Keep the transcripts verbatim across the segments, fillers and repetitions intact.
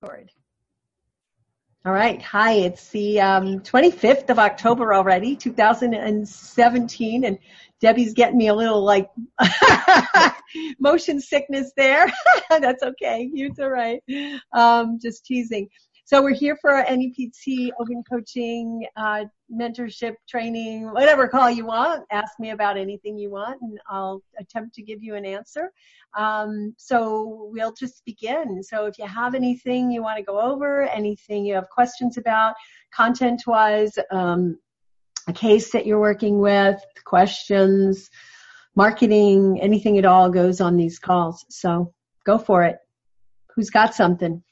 Record. All right. Hi, it's the um, twenty-fifth of October already, two thousand seventeen, and Debbie's getting me a little like motion sickness there. That's okay. It's all right. Um, just teasing. So we're here for N E P T, open coaching, uh, mentorship, training, whatever call you want. Ask me about anything you want, and I'll attempt to give you an answer. Um, so we'll just begin. So if you have anything you want to go over, anything you have questions about, content-wise, um, a case that you're working with, questions, marketing, anything at all goes on these calls. So go for it. Who's got something?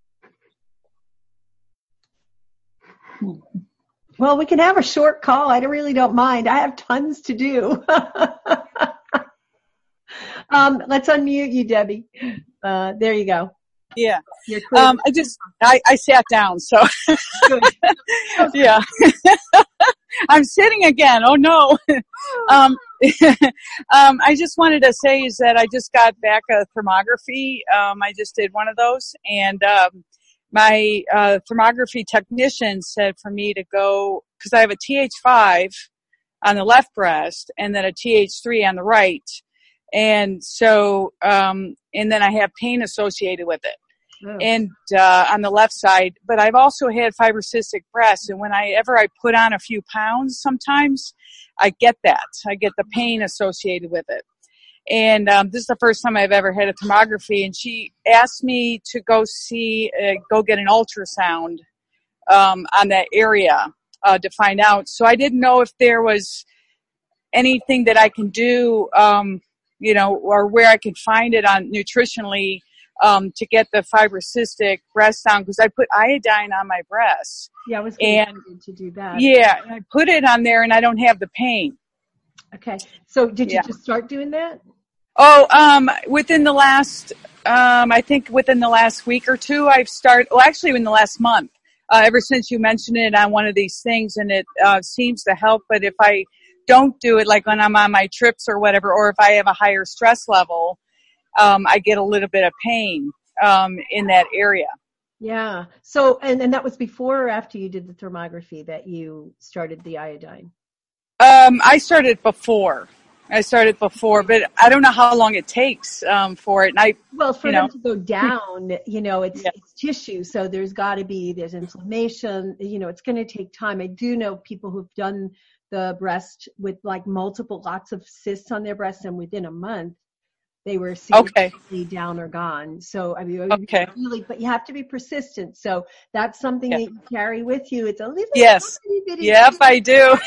Well, we can have a short call. I really don't mind. I have tons to do. um, let's unmute you, Debbie. Uh, there you go. Yeah. Um, I just, I, I sat down, so. Yeah. I'm sitting again. Oh no. um, um, I just wanted to say is that I just got back a thermography. Um, I just did one of those, and, um, my uh, thermography technician said for me to go, because I have a T H five on the left breast and then a T H three on the right. And so, um, and then I have pain associated with it. Oh. And uh, on the left side. But I've also had fibrocystic breasts. And whenever I put on a few pounds sometimes, I get that. I get the pain associated with it. And um, this is the first time I've ever had a thermography. And she asked me to go see, uh, go get an ultrasound um, on that area uh, to find out. So I didn't know if there was anything that I can do, um, you know, or where I can find it on nutritionally um, to get the fibrocystic breast down. Because I put iodine on my breasts. Yeah, I was going to do that. Yeah, and I put it on there, and I don't have the pain. Okay. So did you Yeah. just start doing that? Oh, um, within the last, um, I think within the last week or two, I've started, well, actually in the last month, uh, ever since you mentioned it on one of these things, and it, uh, seems to help. But if I don't do it, like when I'm on my trips or whatever, or if I have a higher stress level, um, I get a little bit of pain, um, in that area. Yeah. So, and, and that was before or after you did the thermography that you started the iodine? Um, I started before. I started before, but I don't know how long it takes um, for it. And I, well, for you them know. to go down, you know, it's, Yeah. it's tissue, so there's got to be there's inflammation. You know, it's going to take time. I do know people who've done the breast with like multiple, lots of cysts on their breast, and within a month they were significantly okay. down or gone. So I mean, okay. really, but you have to be persistent. So that's something yeah. that you carry with you. It's a little yes, bitty, yep, I do.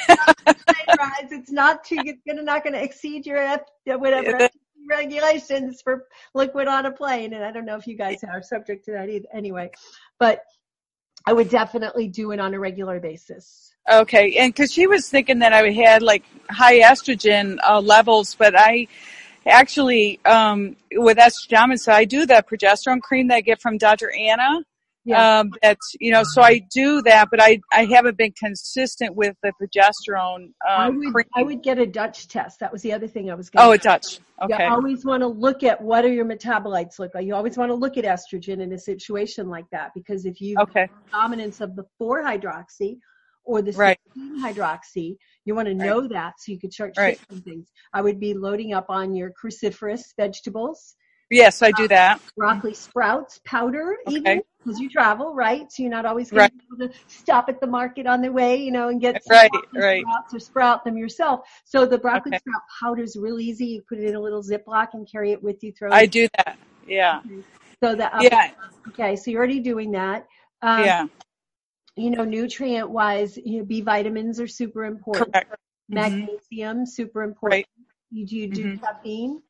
It's not too. It's gonna not going to exceed your F, whatever F T C regulations for liquid on a plane. And I don't know if you guys are subject to that either. Anyway, but I would definitely do it on a regular basis. Okay, and because she was thinking that I had like high estrogen uh, levels, but I. Actually, um, with estrogen, so I do that progesterone cream that I get from Doctor Anna. Yeah. Um, that's, you know, so I do that, but I, I haven't been consistent with the progesterone um, I would, cream. I would get a Dutch test. That was the other thing I was going to Oh, a Dutch. Okay. You always want to look at what are your metabolites look like. You always want to look at estrogen in a situation like that, because if you okay. have dominance of the four hydroxy or the right. sixteen hydroxy, you want to know right. that so you could start right. shifting things. I would be loading up on your cruciferous vegetables. Yes, I do that. Uh, broccoli sprouts, powder, okay. even because you travel, right? So you're not always going right. to be able to stop at the market on the way, you know, and get some right, right. sprouts or sprout them yourself. So the broccoli okay. sprout powder is really easy. You put it in a little Ziploc and carry it with you. Throw it I do that. Yeah. Okay. So that. Um, yeah. Okay, so you're already doing that. Um, yeah. You know, nutrient-wise, you know, B vitamins are super important. Correct. Magnesium, mm-hmm. super important. Right. You do you do mm-hmm. caffeine?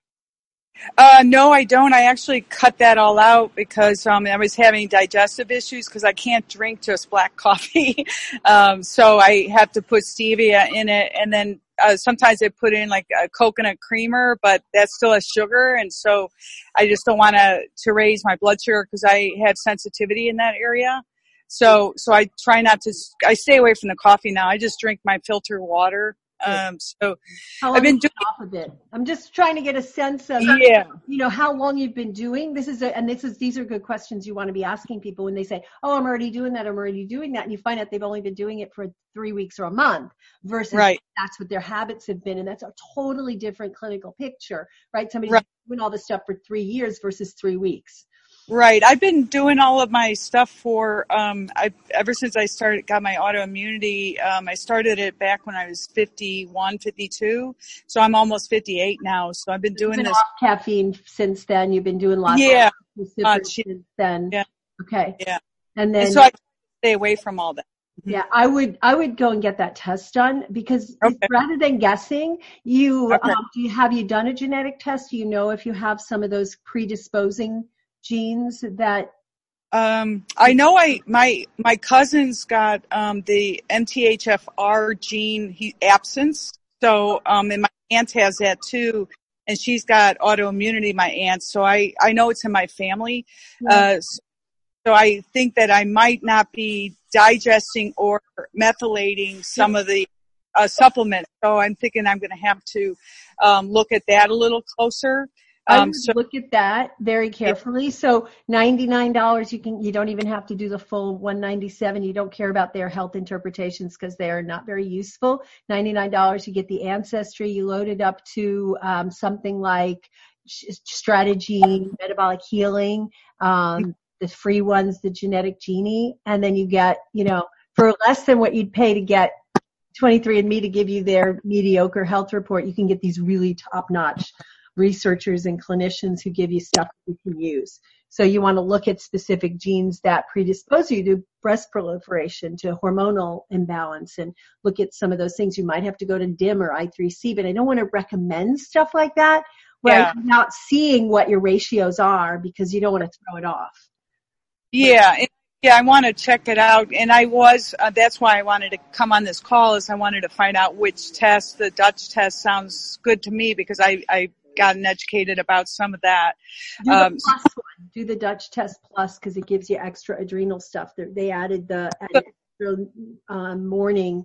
Uh, no, I don't. I actually cut that all out because um, I was having digestive issues because I can't drink just black coffee. um, so I have to put stevia in it, and then uh, sometimes I put in like a coconut creamer, but that still has sugar, and so I just don't want to to raise my blood sugar because I have sensitivity in that area. So, so I try not to. I stay away from the coffee now. I just drink my filtered water. Um, so How long I've been have you doing been off of it? I'm just trying to get a sense of, yeah. you know, how long you've been doing. This is a, and this is, these are good questions you want to be asking people when they say, oh, I'm already doing that. I'm already doing that. And you find out they've only been doing it for three weeks or a month versus Right. that's what their habits have been. And that's a totally different clinical picture, right? Somebody's Right. doing all this stuff for three years versus three weeks. Right. I've been doing all of my stuff for, um, I, ever since I started, got my autoimmunity. Um, I started it back when I was fifty-one, fifty-two. So I'm almost fifty-eight now. So I've been doing You've been this. off caffeine since then. You've been doing lots Yeah. of Uh, specific since then. yeah. Okay. Yeah. And then. And so I stay away from all that. Yeah, I would I would go and get that test done because Okay. rather than guessing, you Okay. um, do you have you done a genetic test? Do you know if you have some of those predisposing genes that? Um, I know I my my cousin's got um, the M T H F R gene he, absence, so um, and my aunt has that too, and she's got autoimmunity. My aunt, so I I know it's in my family. Yeah. Uh, so, so I think that I might not be digesting or methylating some of the uh, supplements. So I'm thinking I'm going to have to um, look at that a little closer. I Um, would so look at that very carefully. So ninety-nine dollars, you can, you don't even have to do the full one hundred ninety-seven dollars. You don't care about their health interpretations because they are not very useful. ninety-nine dollars, you get the ancestry. You load it up to um, something like Strategy, Metabolic Healing, um, the free ones, the Genetic Genie, and then you get, you know, for less than what you'd pay to get twenty-three and me to give you their mediocre health report, you can get these really top-notch researchers and clinicians who give you stuff you can use. So you want to look at specific genes that predispose you to breast proliferation, to hormonal imbalance, and look at some of those things. You might have to go to D I M or I three C, but I don't want to recommend stuff like that right, yeah. without seeing what your ratios are because you don't want to throw it off. Yeah. It, yeah, I want to check it out. And I was, uh, that's why I wanted to come on this call is I wanted to find out which test, the Dutch test sounds good to me because I, I gotten educated about some of that. Do the Um, plus one. Do the Dutch test plus because it gives you extra adrenal stuff. They're, they added the added extra um, morning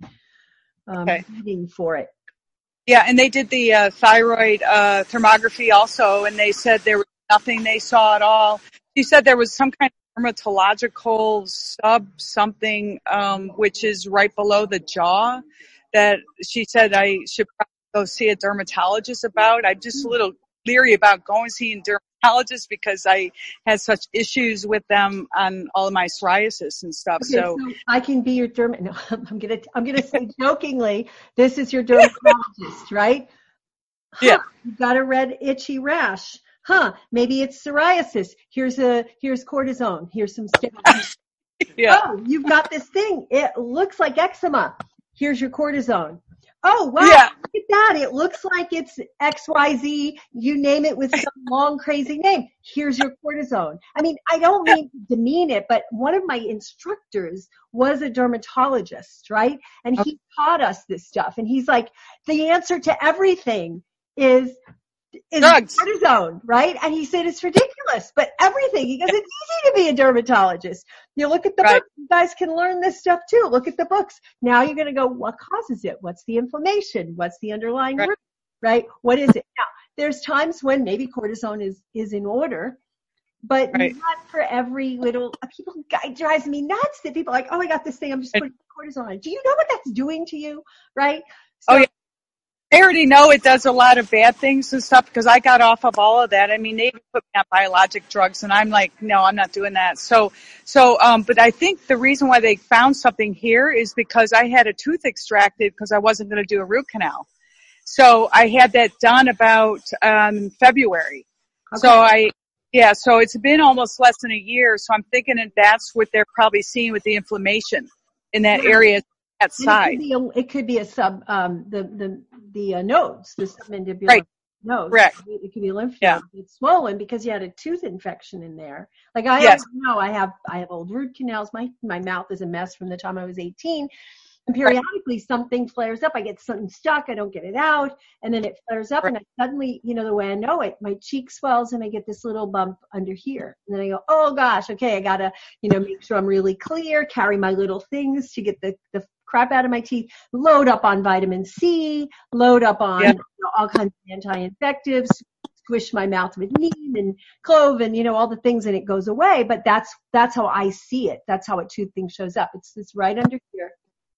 um, okay. reading for it. Yeah, and they did the uh, thyroid uh, thermography also, and they said there was nothing they saw at all. She said there was some kind of dermatological sub something, um, which is right below the jaw, that she said I should probably go see a dermatologist about. I'm just a little leery about going seeing dermatologists because I had such issues with them on all of my psoriasis and stuff. Okay, so, so I can be your derm. No, I'm gonna I'm gonna say jokingly, this is your dermatologist, right? Huh, yeah, you've got a red itchy rash. Huh, maybe it's psoriasis. Here's a here's cortisone. Here's some steroids. yeah, Oh, you've got this thing. It looks like eczema. Here's your cortisone. Oh, wow, yeah. look at that. It looks like it's X Y Z. You name it with some long, crazy name. Here's your cortisone. I mean, I don't mean to demean it, but one of my instructors was a dermatologist, right? And he taught us this stuff. And he's like, the answer to everything is is Drugs. cortisone, right? And he said it's ridiculous, but everything. He goes, it's easy to be a dermatologist. You look at the Right. books. You guys can learn this stuff too. Look at the books. Now you're going to go, what causes it? What's the inflammation? What's the underlying Right. root? Right? What is it? Now, there's times when maybe cortisone is is in order, but Right. not for every little. People, it drives me nuts that people are like, oh, I got this thing. I'm just putting cortisone on. Do you know what that's doing to you? Right? So, Oh, yeah. I already know it does a lot of bad things and stuff because I got off of all of that. I mean, they even put me on biologic drugs and I'm like, no, I'm not doing that. So, so, um, but I think the reason why they found something here is because I had a tooth extracted because I wasn't going to do a root canal. So I had that done about, um, February. Okay. So I, yeah, so it's been almost less than a year. So I'm thinking that that's what they're probably seeing with the inflammation in that Yeah. area. That And side. it could be a, it could be a sub, um, the, the, the uh, nodes, the submandibular Right. nodes. Correct. It could be a lymph node. Yeah. It's swollen because you had a tooth infection in there. Like I Yes. always know I have, I have old root canals. My, my mouth is a mess from the time I was eighteen. And periodically something flares up. I get something stuck. I don't get it out. And then it flares up Right. and I suddenly, you know, the way I know it, my cheek swells and I get this little bump under here. And then I go, oh gosh, okay, I gotta, you know, make sure I'm really clear, carry my little things to get the, the crap out of my teeth, load up on vitamin C, load up on yeah. you know, all kinds of anti-infectives, squish my mouth with neem and clove and, you know, all the things, and it goes away. But that's, that's how I see it. That's how a tooth thing shows up. It's, it's right under here.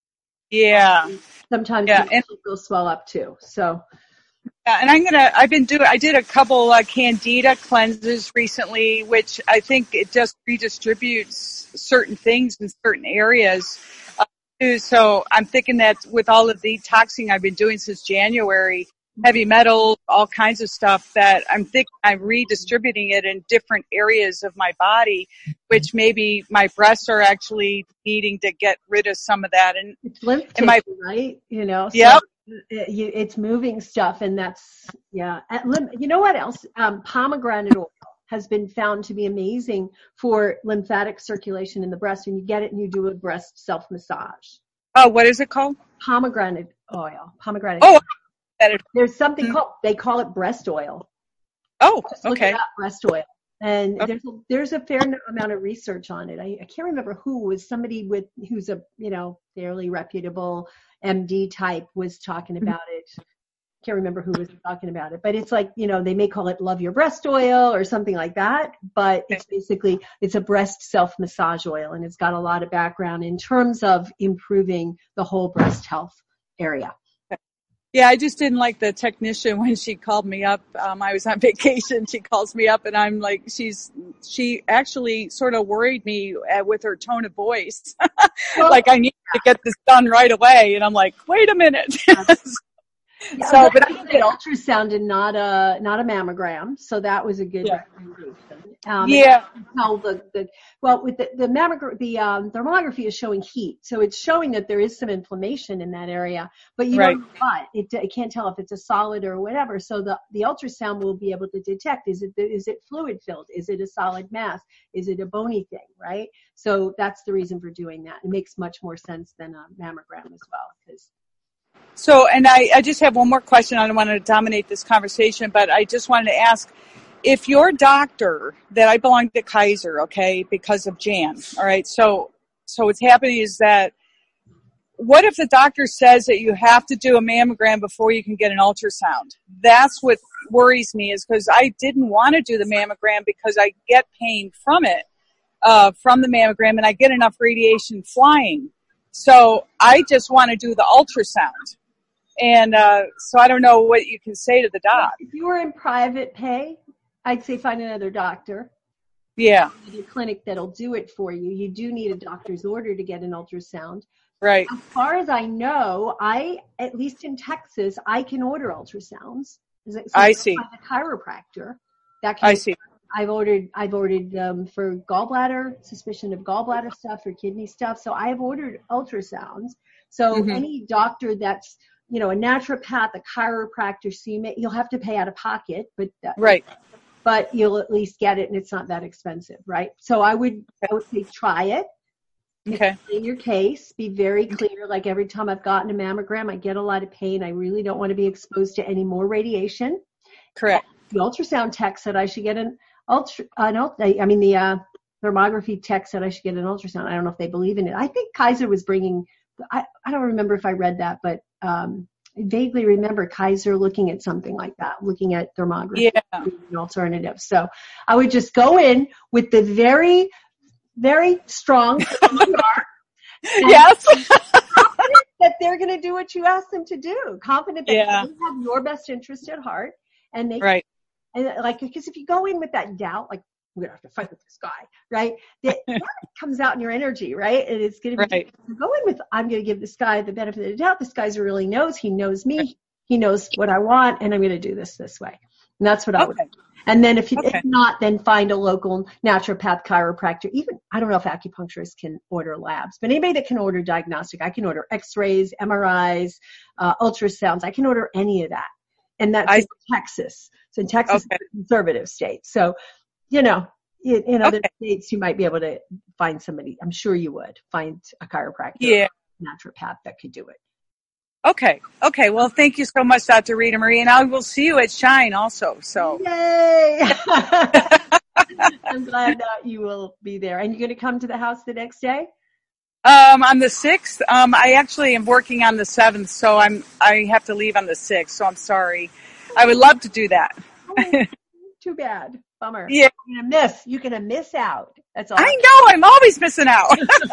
Yeah. Sometimes yeah. the and, will swell up too. So. Yeah, and I'm gonna. I've been doing. I did a couple uh, Candida cleanses recently, which I think it just redistributes certain things in certain areas. Uh, too. So I'm thinking that with all of the detoxing I've been doing since January, heavy metals, all kinds of stuff, that I'm thinking I'm redistributing it in different areas of my body, which maybe my breasts are actually needing to get rid of some of that. And it's lymph tissue, my, right? You know. So yeah. It, it's moving stuff, and that's yeah. You know what else? Um, pomegranate oil has been found to be amazing for lymphatic circulation in the breast. When you get it and you do a breast self massage. Oh, what is it called? Pomegranate oil. Pomegranate. Oh, oil. There's something mm-hmm. called. They call it breast oil. Oh, Just look okay. it up, breast oil. And okay. there's a, there's a fair amount of research on it. I, I can't remember who was somebody with who's a you know fairly reputable M D type was talking about it. Can't remember who was talking about it, but it's like, you know, they may call it Love Your Breast Oil or something like that, but it's basically, it's a breast self massage oil, and it's got a lot of background in terms of improving the whole breast health area. Yeah, I just didn't like the technician when she called me up. Um, I was on vacation. She calls me up and I'm like, she's, she actually sort of worried me uh, with her tone of voice. Well, like I need to get this done right away. And I'm like, wait a minute. Yeah, so, but I did an ultrasound and not a not a mammogram, so that was a good yeah. recommendation. Um, yeah. Tell the, the well with the the mammogram, the um, thermography is showing heat, so it's showing that there is some inflammation in that area, but you right. don't know what. It, it can't tell if it's a solid or whatever. So the the ultrasound will be able to detect: is it is it fluid filled? Is it a solid mass? Is it a bony thing? Right. So that's the reason for doing that. It makes much more sense than a mammogram as well, because. So, and I, I just have one more question. I don't want to dominate this conversation, but I just wanted to ask, if your doctor, that I belong to Kaiser, okay, because of Jan, all right, so so what's happening is that, what if the doctor says that you have to do a mammogram before you can get an ultrasound? That's what worries me, is because I didn't want to do the mammogram because I get pain from it, uh, from the mammogram, and I get enough radiation flying. So I just want to do the ultrasound. And uh, so I don't know what you can say to the doc. If you were in private pay, I'd say find another doctor. Yeah. A clinic that'll do it for you. You do need a doctor's order to get an ultrasound. Right. As far as I know, I, at least in Texas, I can order ultrasounds. So I see. I'm a chiropractor. That can I see. I've ordered, I've ordered um, for gallbladder, suspicion of gallbladder stuff or kidney stuff. So I've ordered ultrasounds. So mm-hmm. any doctor that's, you know, a naturopath, a chiropractor, so you may, you'll have to pay out of pocket, but that, right. But you'll at least get it, and it's not that expensive, right? So I would, I would say try it. Okay. In your case, be very clear. Like every time I've gotten a mammogram, I get a lot of pain. I really don't want to be exposed to any more radiation. Correct. The ultrasound tech said I should get an ultra. Uh, no, I mean the uh, thermography tech said I should get an ultrasound. I don't know if they believe in it. I think Kaiser was bringing. I, I don't remember if I read that, but um, I vaguely remember Kaiser looking at something like that, looking at thermography yeah. and alternatives. So I would just go in with the very, very strong yes. that they're going to do what you ask them to do. Confident that yeah. they have your best interest at heart, and they right. and like because if you go in with that doubt, like we're gonna have to fight with this guy, right? That, that comes out in your energy, right? And it's gonna be right. go in with I'm gonna give this guy the benefit of the doubt. This guy's really knows. He knows me. Right. He knows what I want, and I'm gonna do this this way. And that's what I okay. would do. And then if you okay. if not, then find a local naturopath, chiropractor. Even I don't know if acupuncturists can order labs, but anybody that can order diagnostic, I can order X-rays, M R Is, uh, ultrasounds. I can order any of that, and that's I, in Texas. So in Texas, okay. it's a conservative state. So, you know, in, in other okay. states, you might be able to find somebody. I'm sure you would find a chiropractor, yeah. or a naturopath that could do it. Okay. Okay. Well, thank you so much, Doctor Rita Marie, and I will see you at Shine also. So. Yay! I'm glad that you will be there. And you're going to come to the house the next day? Um, on the sixth, um, I actually am working on the seventh, so I'm I have to leave on the sixth. So I'm sorry. I would love to do that. Oh, too bad. Bummer. Yeah, You're gonna miss. You're gonna miss out. That's all. I know. I'm always missing out.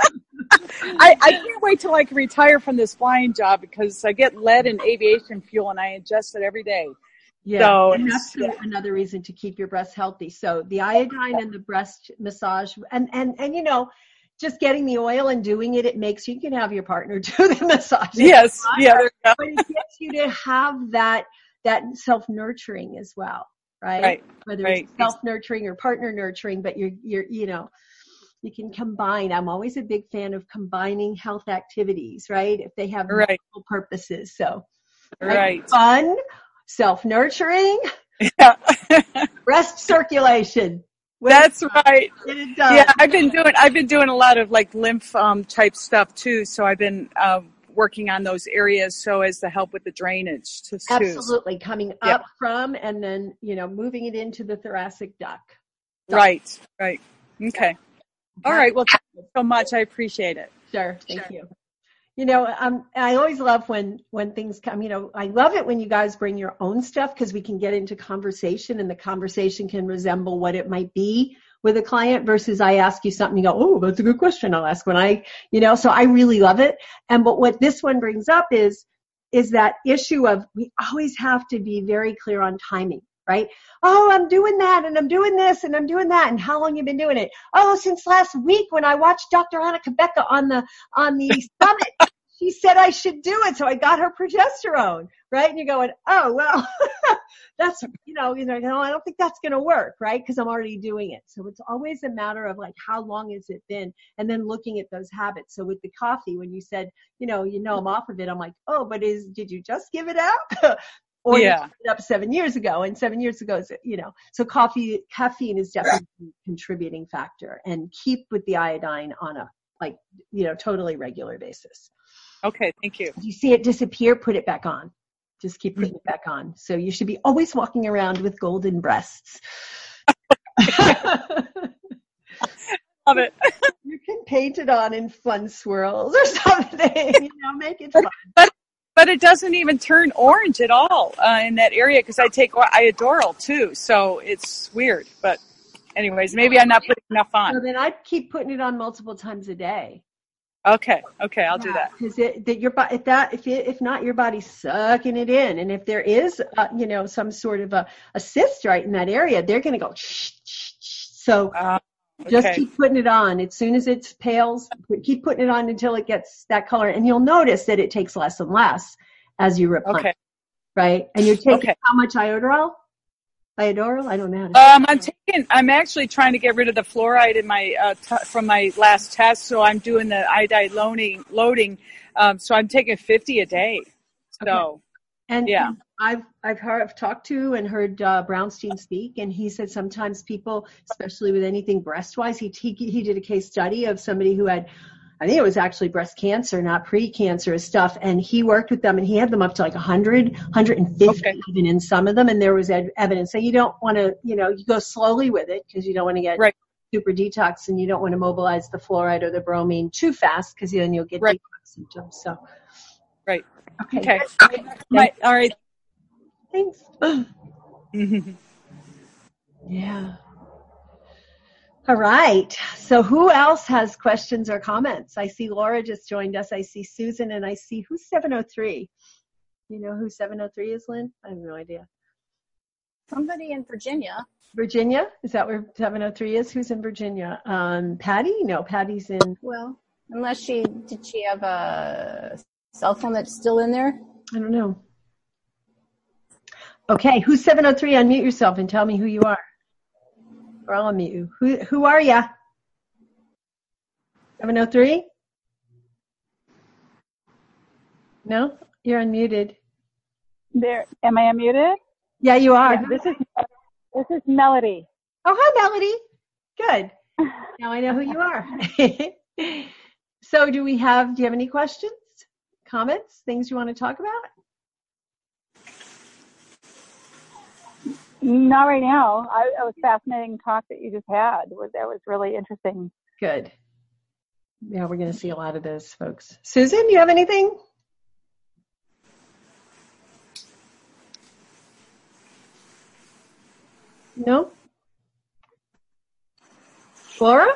I, I can't wait till I can retire from this flying job because I get lead and aviation fuel and I ingest it every day. Yeah, So and that's yeah. another reason to keep your breasts healthy. So the iodine and the breast massage, and and and you know, just getting the oil and doing it, it makes you can have your partner do the massage. Yes, yeah, there you go. But it gets you to have that that self nurturing as well, right? Right, Whether right. it's self nurturing or partner nurturing, but you're you're you know. You can combine. I'm always a big fan of combining health activities, right? If they have Right. multiple purposes. So, right. Like fun, self-nurturing, yeah. breast circulation. That's right. Get it done. Yeah, I've been doing I've been doing a lot of like lymph um, type stuff too. So I've been uh, working on those areas so as to help with the drainage too. Absolutely, coming up yep. from and then you know moving it into the thoracic duct. duct. Right. Right. Okay. All right. Well, thank you so much. I appreciate it. Sure. Thank sure. you. You know, um, I always love when, when things come, you know, I love it when you guys bring your own stuff because we can get into conversation and the conversation can resemble what it might be with a client versus I ask you something, you go, oh, that's a good question I'll ask when I, you know, so I really love it. And but what this one brings up is, is that issue of we always have to be very clear on timing. Right? Oh, I'm doing that and I'm doing this and I'm doing that. And how long you been doing it? Oh, since last week when I watched Doctor Anna Cabeca on the, on the summit, she said I should do it. So I got her progesterone, right? And you're going, oh, well, that's, you know, you know, no, I don't think that's going to work, right? Because I'm already doing it. So it's always a matter of like, how long has it been? And then looking at those habits. So with the coffee, when you said, you know, you know, I'm off of it, I'm like, oh, but is, did you just give it out? Or yeah. you picked it up seven years ago, and seven years ago is, you know, so coffee, caffeine is definitely a contributing factor, and keep with the iodine on a, like, you know, totally regular basis. Okay, thank you. If you see it disappear, put it back on. Just keep putting mm-hmm. it back on. So you should be always walking around with golden breasts. Love it. You can paint it on in fun swirls or something, you know, make it fun. But, But it doesn't even turn orange at all uh, in that area because I take Iodoral too, so it's weird. But anyways, maybe I'm not putting enough on. So then I'd keep putting it on multiple times a day. Okay, okay, I'll yeah, do that. Because it, that your if that if it, if not, your body's sucking it in, and if there is, uh, you know, some sort of a, a cyst right in that area, they're going to go. Shh, shh, shh. So. Uh, Okay. Just keep putting it on. As soon as it pales, keep putting it on until it gets that color. And you'll notice that it takes less and less as you replenish. Okay. Right? And you're taking okay. how much Iodoral? Iodoral? I don't know. Um, I'm taking, I'm actually trying to get rid of the fluoride in my, uh, t- from my last test. So I'm doing the iodide loading, loading. Um, so I'm taking fifty a day. So. Okay. And yeah, I've I've heard I've talked to and heard uh, Brownstein speak, and he said sometimes people, especially with anything breast-wise, he he he did a case study of somebody who had, I think it was actually breast cancer, not pre-cancerous stuff, and he worked with them, and he had them up to like one hundred, one hundred fifty okay. even in some of them, and there was ed- evidence. So you don't want to, you know, you go slowly with it because you don't want to get right. super detox, and you don't want to mobilize the fluoride or the bromine too fast because then you'll get right. detox symptoms. So. Right. Okay. Okay. My, all right. Thanks. Yeah. All right. So who else has questions or comments? I see Laura just joined us. I see Susan, and I see who's seven oh three. You know who seven oh three is, Lynn? I have no idea. Somebody in Virginia. Virginia? Is that where seven oh three is? Who's in Virginia? Um, Patty? No, Patty's in. Well, unless she, did she have a cell phone that's still in there? I don't know. Okay, who's seven oh three? Unmute yourself and tell me who you are. Or I'll unmute you. Who who are ya? seven oh three? No? You're unmuted. There, am I unmuted? Yeah, you are. Yeah, this is this is Melody. Oh, hi, Melody. Good. Now I know who you are. So do we have, do you have any questions? Comments, things you want to talk about? Not right now. I, it was fascinating talk that you just had. That was really interesting. Good. yeah, we're going to see a lot of those folks. Susan, you have anything? No? Laura?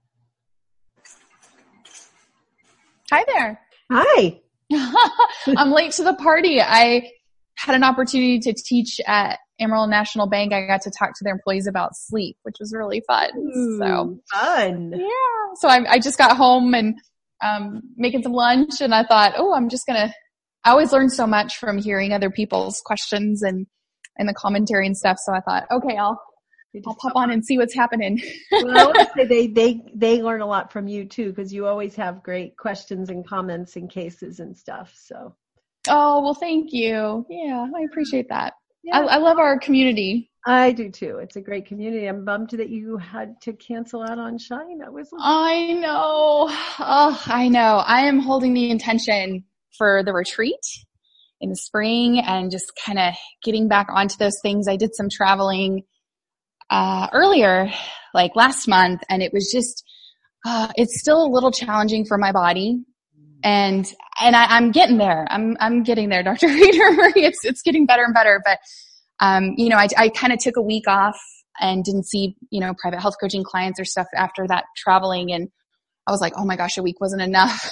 Hi there. Hi. I'm late to the party. I had an opportunity to teach at Amarillo National Bank. I got to talk to their employees about sleep, which was really fun. Ooh, so fun. Yeah. So I, I just got home and um, making some lunch, and I thought, oh, I'm just gonna. I always learn so much from hearing other people's questions and and the commentary and stuff. So I thought, okay, I'll I'll pop on and see what's happening. Well, I always say they they they learn a lot from you too, because you always have great questions and comments and cases and stuff. So. Oh, well, thank you. Yeah, I appreciate that. Yeah. I, I love our community. I do too. It's a great community. I'm bummed that you had to cancel out on Shine. That was. I know. Oh, I know. I am holding the intention for the retreat in the spring and just kind of getting back onto those things. I did some traveling uh earlier, like last month, and it was just, uh, it's still a little challenging for my body. And, and I, I'm getting there. I'm, I'm getting there, Doctor Reader. It's, it's getting better and better. But, um, you know, I, I kind of took a week off and didn't see, you know, private health coaching clients or stuff after that traveling. And I was like, oh my gosh, a week wasn't enough.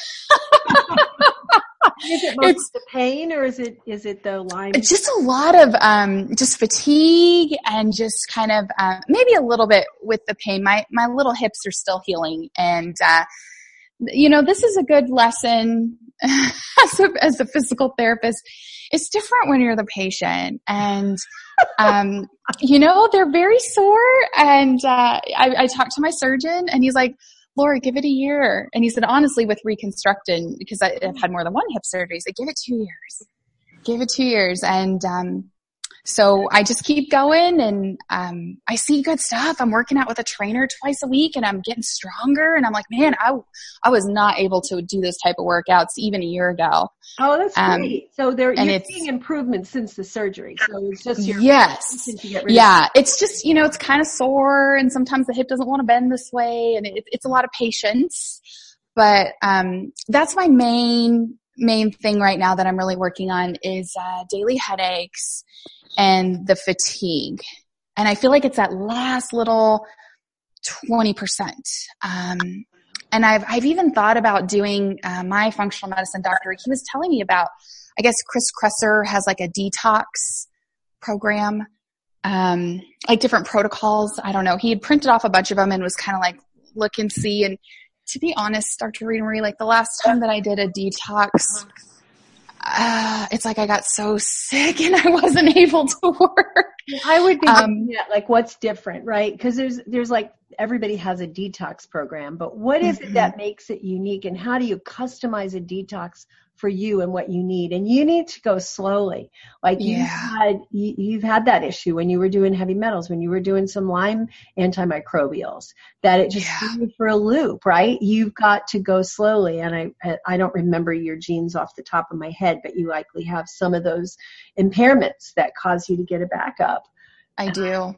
Is it most it's, the pain, or is it, is it the Lyme? It's just a lot of, um, just fatigue and just kind of, uh, maybe a little bit with the pain. My, my little hips are still healing. And, uh, you know, this is a good lesson as a, as a physical therapist. It's different when you're the patient, and, um, you know, they're very sore. And, uh, I, I talked to my surgeon, and he's like, Laura, give it a year. And he said, honestly, with reconstructing, because I, I've had more than one hip surgery, so give it two years, give it two years. And, um, so I just keep going, and, um, I see good stuff. I'm working out with a trainer twice a week, and I'm getting stronger. And I'm like, man, I, I was not able to do this type of workouts even a year ago. Oh, that's um, great. So there, you're it's, seeing improvements since the surgery. So it's just your, yes. to get rid yeah. Of it's just, you know, it's kind of sore, and sometimes the hip doesn't want to bend this way, and it, it's a lot of patience. But, um, that's my main, main thing right now that I'm really working on is, uh, daily headaches and the fatigue. And I feel like it's that last little twenty percent. Um, and I've, I've even thought about doing, uh, my functional medicine doctor. He was telling me about, I guess Chris Kresser has like a detox program, um, like different protocols. I don't know. He had printed off a bunch of them and was kind of like, look and see. And to be honest, Doctor Rita Marie, like the last time that I did a detox, Uh, it's like I got so sick and I wasn't able to work. I would be um, yeah, like, what's different, right? Because there's there's like everybody has a detox program, but what is mm-hmm. it that makes it unique, and how do you customize a detox for you and what you need? And you need to go slowly. Like yeah. you've had you, you've had that issue when you were doing heavy metals, when you were doing some Lyme antimicrobials, that it just yeah. threw you for a loop, right? You've got to go slowly. And I I don't remember your genes off the top of my head, but you likely have some of those impairments that cause you to get a backup. I do.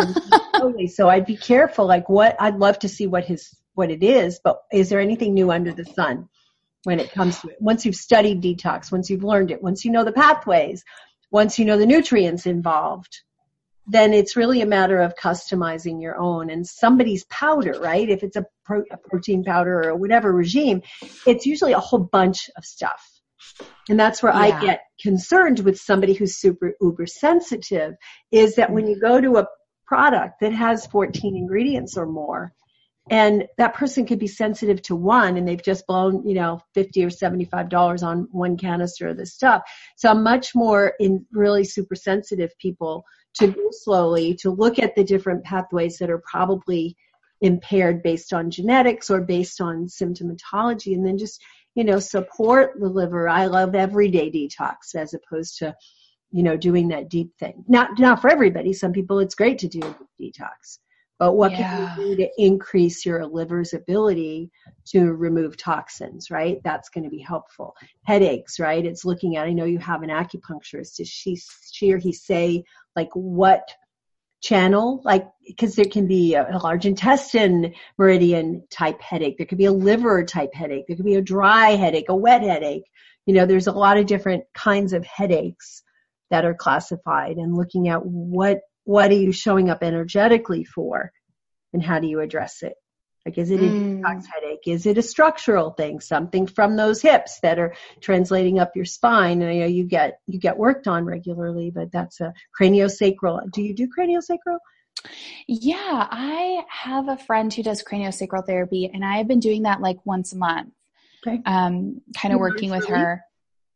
So I'd be careful. Like what I'd love to see what his what it is, but is there anything new under the sun when it comes to it? Once you've studied detox, once you've learned it, once you know the pathways, once you know the nutrients involved, then it's really a matter of customizing your own. And somebody's powder, right? If it's a, pro- a protein powder or whatever regime, it's usually a whole bunch of stuff. And that's where yeah. I get concerned with somebody who's super uber sensitive, is that when you go to a product that has fourteen ingredients or more, and that person could be sensitive to one, and they've just blown, you know, fifty or seventy-five dollars on one canister of this stuff. So I'm much more in really super sensitive people to go slowly, to look at the different pathways that are probably impaired based on genetics or based on symptomatology, and then just, you know, support the liver. I love everyday detox as opposed to, you know, doing that deep thing. Not, not for everybody. Some people it's great to do a detox. But what yeah. can you do to increase your liver's ability to remove toxins, right? That's going to be helpful. Headaches, right? It's looking at, I know you have an acupuncturist. Does she, she or he say, like, what channel, like, because there can be a, a large intestine meridian type headache. There could be a liver type headache. There could be a dry headache, a wet headache. You know, there's a lot of different kinds of headaches that are classified, and looking at what, what are you showing up energetically for, and how do you address it? Like, is it a Mm. detox headache? Is it a structural thing? Something from those hips that are translating up your spine? And I know you get, you get worked on regularly, but that's a craniosacral. Do you do craniosacral? Yeah, I have a friend who does craniosacral therapy, and I've been doing that like once a month. Okay. Um, kind of working with Really? her.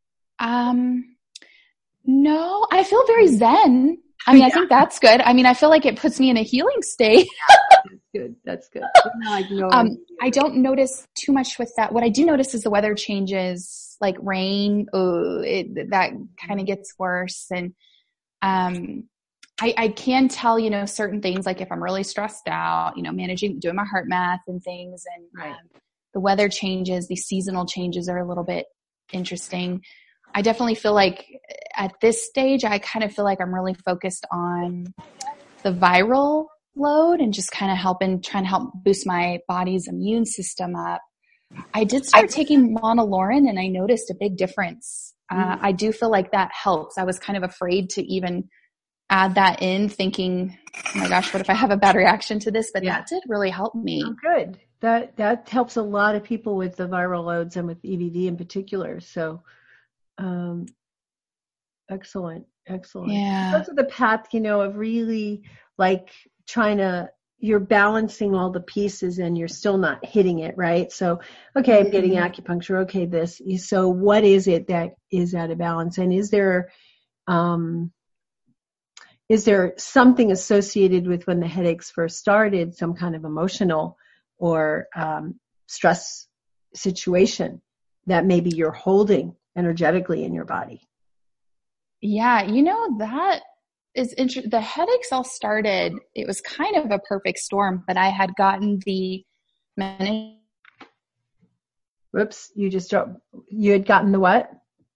Um, no, I feel very zen. I mean, Yeah. I think that's good. I mean, I feel like it puts me in a healing state. That's good. That's good. Now I know. Um, I don't notice too much with that. What I do notice is the weather changes, like rain. Oh, it, that kind of gets worse. And, um, I, I can tell, you know, certain things, like if I'm really stressed out, you know, managing, doing my heart math and things, and Right. um, the weather changes, these seasonal changes are a little bit interesting. I definitely feel like at this stage, I kind of feel like I'm really focused on the viral load and just kind of helping, trying to help boost my body's immune system up. I did start taking Monolaurin, and I noticed a big difference. Uh, I do feel like that helps. I was kind of afraid to even add that in, thinking, oh my gosh, what if I have a bad reaction to this? But Yeah. that did really help me. Oh, good. That, that helps a lot of people with the viral loads and with E V D in particular. So, um, excellent. Excellent. Yeah. Those are the path, you know, of really like trying to, you're balancing all the pieces and you're still not hitting it, right? So, okay, I'm getting acupuncture. Okay, this. So what is it that is out of balance? And is there, um, is there something associated with when the headaches first started, some kind of emotional or um, stress situation that maybe you're holding energetically in your body? Yeah, you know, that is interesting. The headaches all started, it was kind of a perfect storm, but I had gotten the meningitis. Whoops, you just dropped, you had gotten the what?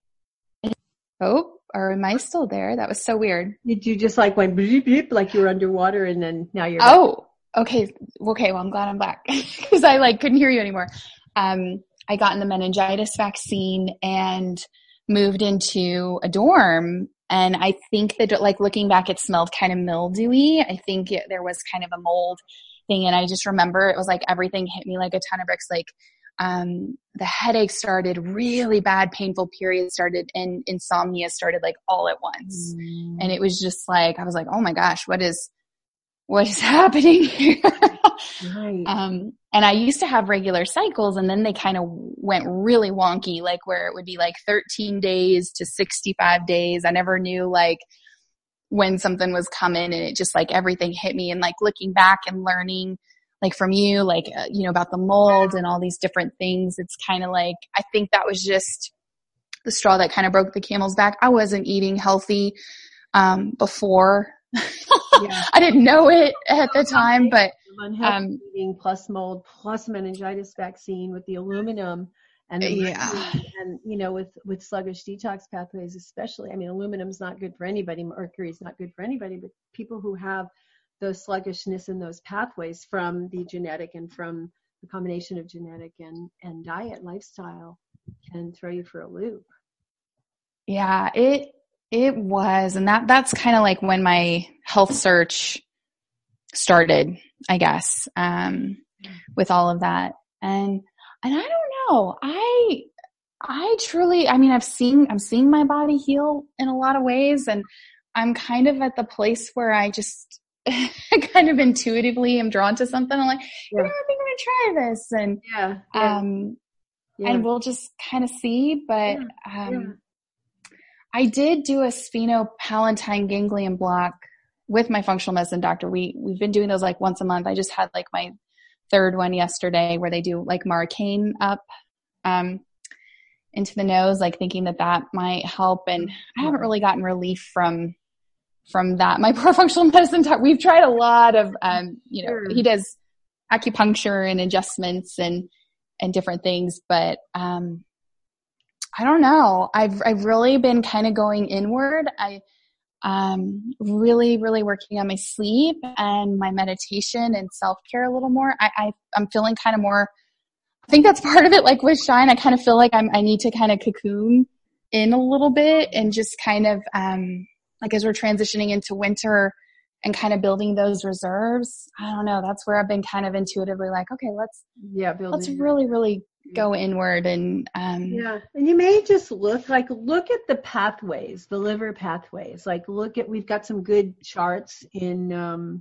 Oh, or am I still there? That was so weird. Did you just like went beep, beep, like you were underwater and then now you're Oh, okay. Okay. Well, I'm glad I'm back because I like couldn't hear you anymore. Um, I got in the meningitis vaccine and moved into a dorm. And I think that, like, looking back, it smelled kind of mildewy. I think it, there was kind of a mold thing. And I just remember it was like everything hit me like a ton of bricks. Like, um, the headache started, really bad, painful periods started, and insomnia started like all at once. Mm. And it was just like, I was like, oh my gosh, what is, what is happening here? Right. Um, and I used to have regular cycles, and then they kind of went really wonky, like where it would be like thirteen days to sixty-five days. I never knew like when something was coming, and it just like everything hit me. And like looking back and learning like from you, like, uh, you know, about the mold and all these different things, it's kind of like, I think that was just the straw that kind of broke the camel's back. I wasn't eating healthy, um, before. Yeah. I didn't know it at the time, but unhealthy eating plus mold plus meningitis vaccine with the aluminum and the yeah, mercury, and you know, with with sluggish detox pathways especially. I mean, aluminum's not good for anybody. Mercury's not good for anybody, but people who have those sluggishness in those pathways from the genetic and from the combination of genetic and and diet lifestyle can throw you for a loop. Yeah, it. It was, and that that's kind of like when my health search started, I guess, um, with all of that. And and I don't know, I I truly, I mean, I've seen I'm seeing my body heal in a lot of ways, and I'm kind of at the place where I just kind of intuitively am drawn to something. I'm like, you yeah. know, I think I'm gonna try this, and yeah, yeah. um, yeah. and we'll just kind of see, but yeah. um. Yeah. I did do a sphenopalatine ganglion block with my functional medicine doctor. We, we've been doing those like once a month. I just had like my third one yesterday where they do like Marcaine up, um, into the nose, like thinking that that might help. And I haven't really gotten relief from, from that. My poor functional medicine doc, we've tried a lot of, um, you know, sure. he does acupuncture and adjustments and, and different things, but, um, I don't know. I've, I've really been kind of going inward. I, um, really, really working on my sleep and my meditation and self-care a little more. I, I, I'm feeling kind of more, I think that's part of it. Like with Shine, I kind of feel like I'm, I need to kind of cocoon in a little bit and just kind of, um, like as we're transitioning into winter and kind of building those reserves. I don't know. That's where I've been kind of intuitively like, okay, let's, yeah, let's really, really go inward and, um, yeah. And you may just look like, look at the pathways, the liver pathways, like look at, we've got some good charts in, um,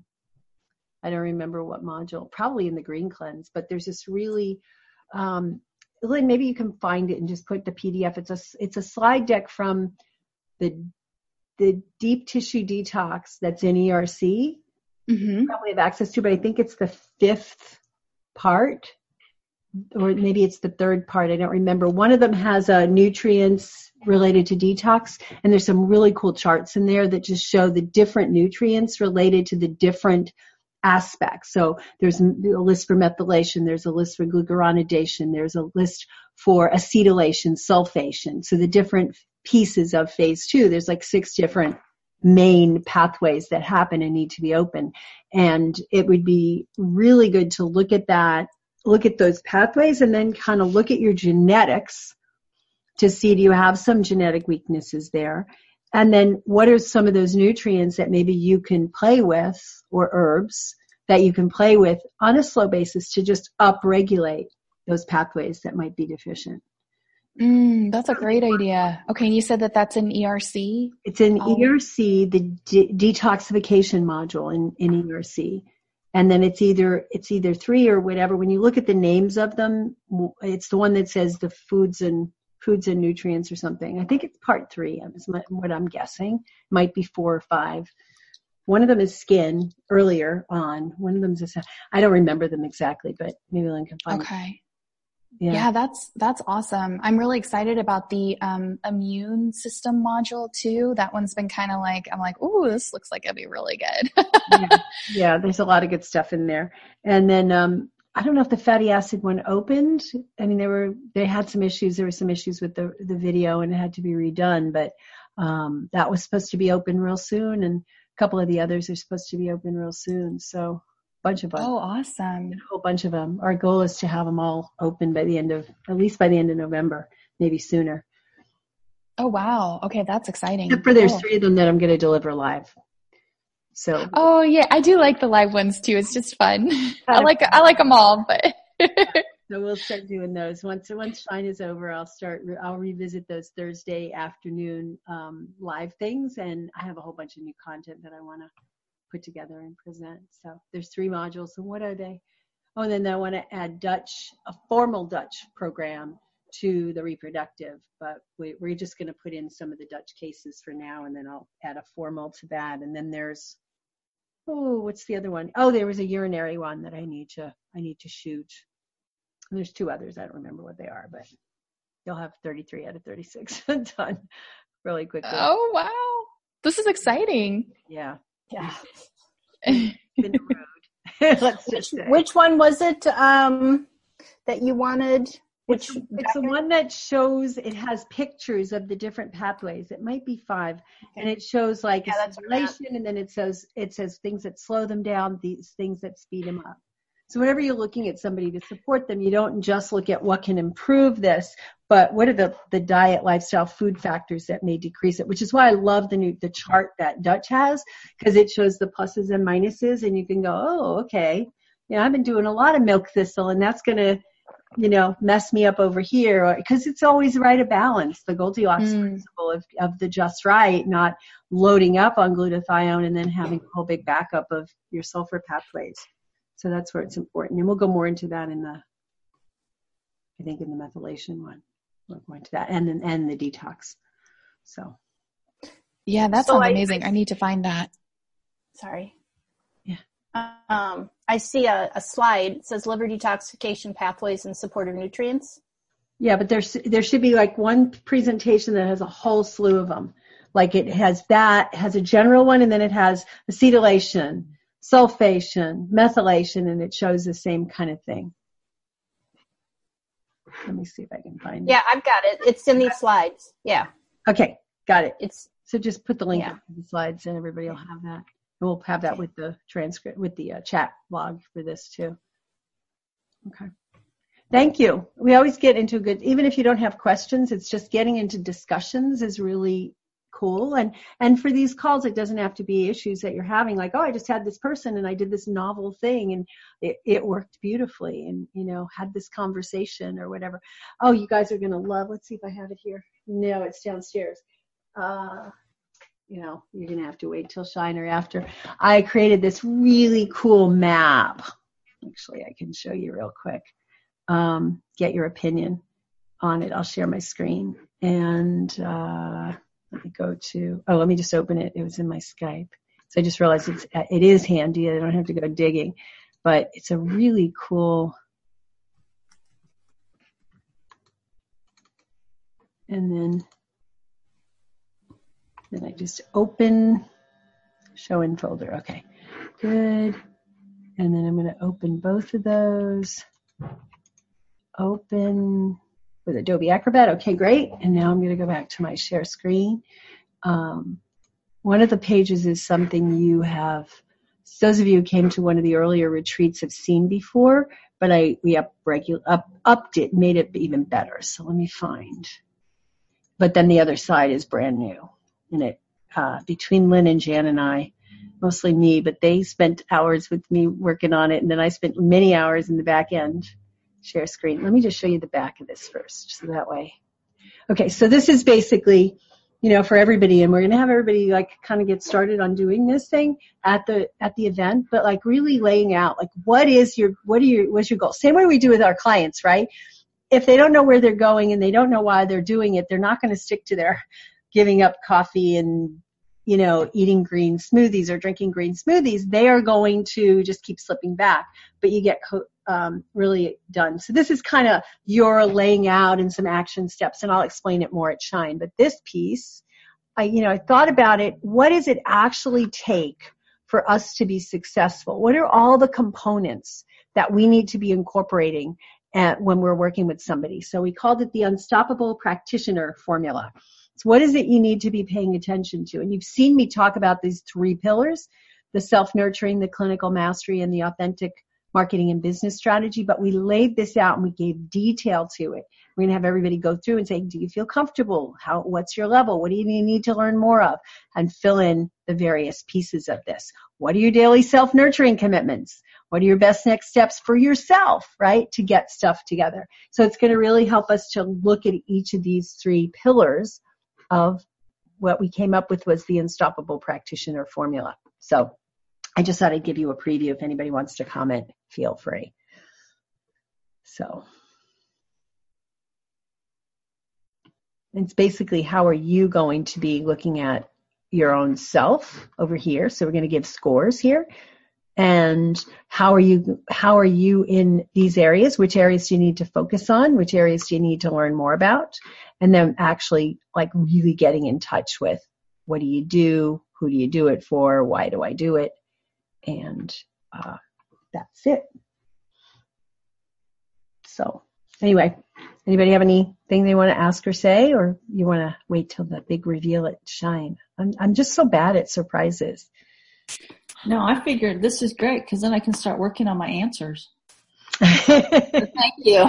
I don't remember what module, probably in the Green Cleanse, but there's this really, um, Lynn, maybe you can find it and just put the P D F. It's a, it's a slide deck from the, the deep tissue detox that's in E R C. mm-hmm. You probably have access to, but I think it's the fifth part. Or maybe it's the third part. I don't remember. One of them has uh, nutrients related to detox, and there's some really cool charts in there that just show the different nutrients related to the different aspects. So there's a list for methylation, there's a list for glucuronidation, there's a list for acetylation, sulfation. So the different pieces of phase two, there's like six different main pathways that happen and need to be open. And it would be really good to look at that, look at those pathways, and then kind of look at your genetics to see, do you have some genetic weaknesses there? And then what are some of those nutrients that maybe you can play with, or herbs that you can play with on a slow basis to just upregulate those pathways that might be deficient? Mm, that's a great idea. Okay, and you said that that's in E R C? It's in Oh. E R C, the de- detoxification module in, in E R C. And then it's either it's either three or whatever. When you look at the names of them, it's the one that says the foods and foods and nutrients or something. I think it's part three. Is what I'm guessing. Might be four or five. One of them is skin earlier on. One of them is, I don't remember them exactly, but maybe Lynn can find. Okay. Yeah. yeah, that's that's awesome. I'm really excited about the um, immune system module too. That one's been kind of like, I'm like, ooh, this looks like it'll be really good. yeah. yeah, there's a lot of good stuff in there. And then um, I don't know if the fatty acid one opened. I mean, they were they had some issues. There were some issues with the the video, and it had to be redone. But um, that was supposed to be open real soon, and a couple of the others are supposed to be open real soon. So. Bunch of them. Oh, awesome. A whole bunch of them. Our goal is to have them all open by the end of, at least by the end of November, maybe sooner. Oh, wow. Okay, that's exciting. Except for there's cool. three of them that I'm going to deliver live. So. Oh, yeah, I do like the live ones too. It's just fun. I like I like them all, but. So we'll start doing those. Once once Shine is over, I'll start. I'll revisit those Thursday afternoon um, live things, and I have a whole bunch of new content that I want to put together and present. So there's three modules. And what are they? Oh, and then I want to add Dutch, a formal Dutch program to the reproductive, but we, we're just going to put in some of the Dutch cases for now, and then I'll add a formal to that. And then there's, oh, what's the other one? Oh, there was a urinary one that I need to, I need to shoot. And there's two others. I don't remember what they are, but you'll have thirty-three out of thirty-six done really quickly. Oh, wow. This is exciting. Yeah. Yeah. Been the road. Let's Which, just say. which one was it um, that you wanted? Which It's, it's the one that shows, it has pictures of the different pathways. It might be five. Okay. And it shows like yeah, that's acetylation, and then it says, it says things that slow them down, these things that speed them up. So whenever you're looking at somebody to support them, you don't just look at what can improve this, but what are the, the diet, lifestyle, food factors that may decrease it, which is why I love the new, the chart that Dutch has, because it shows the pluses and minuses, and you can go, oh, okay. You know, I've been doing a lot of milk thistle, and that's going to, you know, mess me up over here, because it's always right, a balance, the Goldilocks mm. principle of, of the just right, not loading up on glutathione and then having a whole big backup of your sulfur pathways. So that's where it's important. And we'll go more into that in the, I think in the methylation one. We'll go into that and and the detox. So. Yeah, that so sounds I, amazing. I need to find that. Sorry. Yeah. Um, I see a, a slide. It says liver detoxification pathways and supportive nutrients. Yeah, but there's there should be like one presentation that has a whole slew of them. Like it has that, has a general one, and then it has acetylation, sulfation, methylation, and it shows the same kind of thing. Let me see if I can find it. Yeah, I've got it. It's in these slides. Yeah. Okay. Got it. It's so just put the link yeah. up to the slides and everybody will have that. And we'll have that with the transcript, with the uh, chat log for this too. Okay. Thank you. We always get into a good, even if you don't have questions, it's just getting into discussions is really cool. And, and for these calls, it doesn't have to be issues that you're having, like, oh, I just had this person and I did this novel thing and it, it worked beautifully and, you know, had this conversation or whatever. Oh, you guys are going to love, let's see if I have it here. No, it's downstairs. Uh, you know, you're going to have to wait till Shine or after. I created this really cool map. Actually, I can show you real quick. Um, get your opinion on it. I'll share my screen. And uh, let me go to, oh, let me just open it. It was in my Skype. So I just realized it's, it is handy. I don't have to go digging. But it's a really cool. And then, then I just open, show in folder. Okay, good. And then I'm going to open both of those. Open with Adobe Acrobat. Okay, great. And now I'm going to go back to my share screen. Um, one of the pages is something you have, those of you who came to one of the earlier retreats have seen before, but I we up, regu- up, upped it, made it even better. So let me find. But then the other side is brand new. And it, uh, between Lynn and Jan and I, mostly me, but they spent hours with me working on it. And then I spent many hours in the back end. Share screen. Let me just show you the back of this first, so that way. Okay, so this is basically, you know, for everybody, and we're going to have everybody like kind of get started on doing this thing at the at the event, but like really laying out like what is your what are your what's your goal? Same way we do with our clients, right? If they don't know where they're going and they don't know why they're doing it, they're not going to stick to their giving up coffee and, you know, eating green smoothies or drinking green smoothies. They are going to just keep slipping back, but you get co- um, really done. So this is kind of your laying out and some action steps, and I'll explain it more at Shine. But this piece, I, you know, I thought about it. What does it actually take for us to be successful? What are all the components that we need to be incorporating at, when we're working with somebody? So we called it the Unstoppable Practitioner Formula. So what is it you need to be paying attention to? And you've seen me talk about these three pillars, the self-nurturing, the clinical mastery, and the authentic marketing and business strategy. But we laid this out and we gave detail to it. We're going to have everybody go through and say, do you feel comfortable? How, what's your level? What do you need to learn more of? And fill in the various pieces of this. What are your daily self-nurturing commitments? What are your best next steps for yourself, right, to get stuff together? So it's going to really help us to look at each of these three pillars of what we came up with was the Unstoppable Practitioner Formula. So I just thought I'd give you a preview. If anybody wants to comment, feel free. So it's basically how are you going to be looking at your own self over here. So we're going to give scores here. And how are you, how are you in these areas? Which areas do you need to focus on? Which areas do you need to learn more about? And then actually like really getting in touch with what do you do? Who do you do it for? Why do I do it? And uh, that's it. So anyway, anybody have anything they want to ask or say, or you want to wait till the big reveal at Shine? I'm, I'm just so bad at surprises. No, I figured this is great because then I can start working on my answers. Thank you.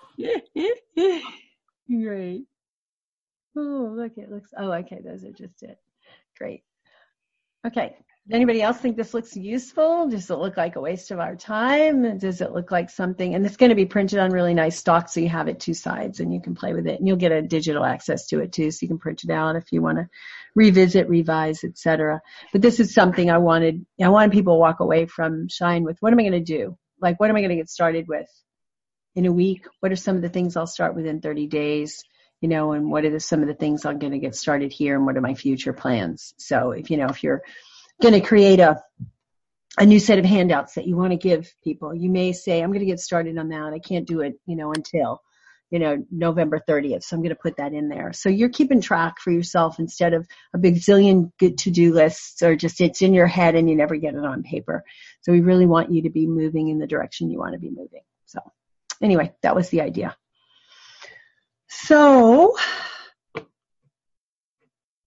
Great. Oh, look, it looks, oh, okay, those are just it. Great. Okay. Does anybody else think this looks useful? Does it look like a waste of our time? Does it look like something? And it's going to be printed on really nice stock, so you have it two sides and you can play with it. And you'll get a digital access to it too, so you can print it out if you want to revisit, revise, et cetera. But this is something I wanted. I wanted people to walk away from Shine with. What am I going to do? Like, what am I going to get started with in a week? What are some of the things I'll start with in thirty days? You know, and what are the, some of the things I'm going to get started here, and what are my future plans? So if you know, if you're going to create a a new set of handouts that you want to give people, you may say, I'm going to get started on that. I can't do it, you know, until, you know, November thirtieth. So I'm going to put that in there. So you're keeping track for yourself instead of a big zillion good to-do lists, or just it's in your head and you never get it on paper. So we really want you to be moving in the direction you want to be moving. So anyway, that was the idea. So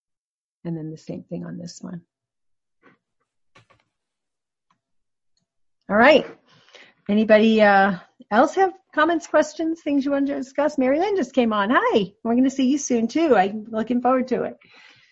And then the same thing on this one. All right. Anybody uh, else have comments, questions, things you want to discuss? Mary Lynn just came on. Hi. We're going to see you soon, too. I'm looking forward to it.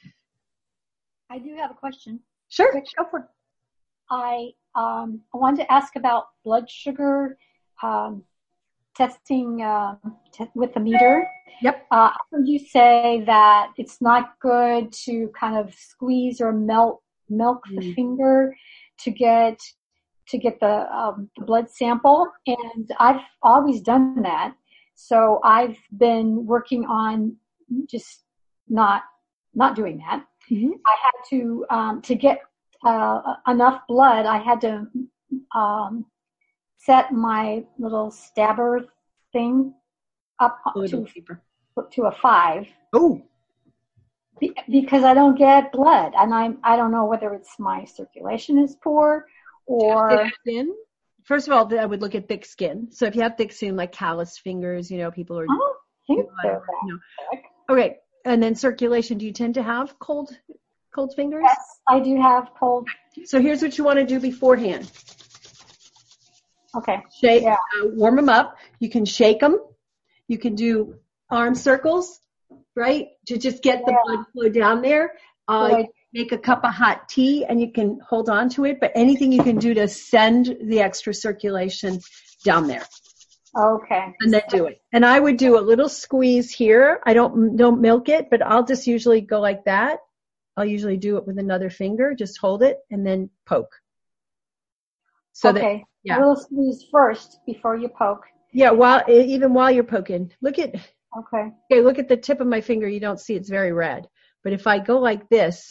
I do have a question. Sure. Go for it. I, um, I wanted to ask about blood sugar um, testing uh, t- with the meter. Yep. Uh, I heard you say that it's not good to kind of squeeze or melt milk mm. the finger to get to get the, um, the blood sample, and I've always done that. So I've been working on just not not doing that. Mm-hmm. I had to um, to get uh, enough blood. I had to um, set my little stabber thing up to deeper. to a five. Oh. Be, because I don't get blood, and I I don't know whether it's my circulation is poor. Or thick skin. First of all, I would look at thick skin. So if you have thick skin, like calloused fingers, you know, people are. I don't think they're that you know. Okay, and then circulation. Do you tend to have cold, cold fingers? Yes, I do have cold. So here's what you want to do beforehand. Okay. Shake, yeah. uh, warm them up. You can shake them. You can do arm circles, right, to just get the yeah. blood flow down there. Uh, right. Make a cup of hot tea and you can hold on to it, but anything you can do to send the extra circulation down there. Okay. And then do it. And I would do a little squeeze here. I don't, don't milk it, but I'll just usually go like that. I'll usually do it with another finger. Just hold it and then poke. So okay. That, yeah. A little squeeze first before you poke. Yeah. While, even while you're poking, look at, okay. Okay. Look at the tip of my finger. You don't see it's very red, but if I go like this,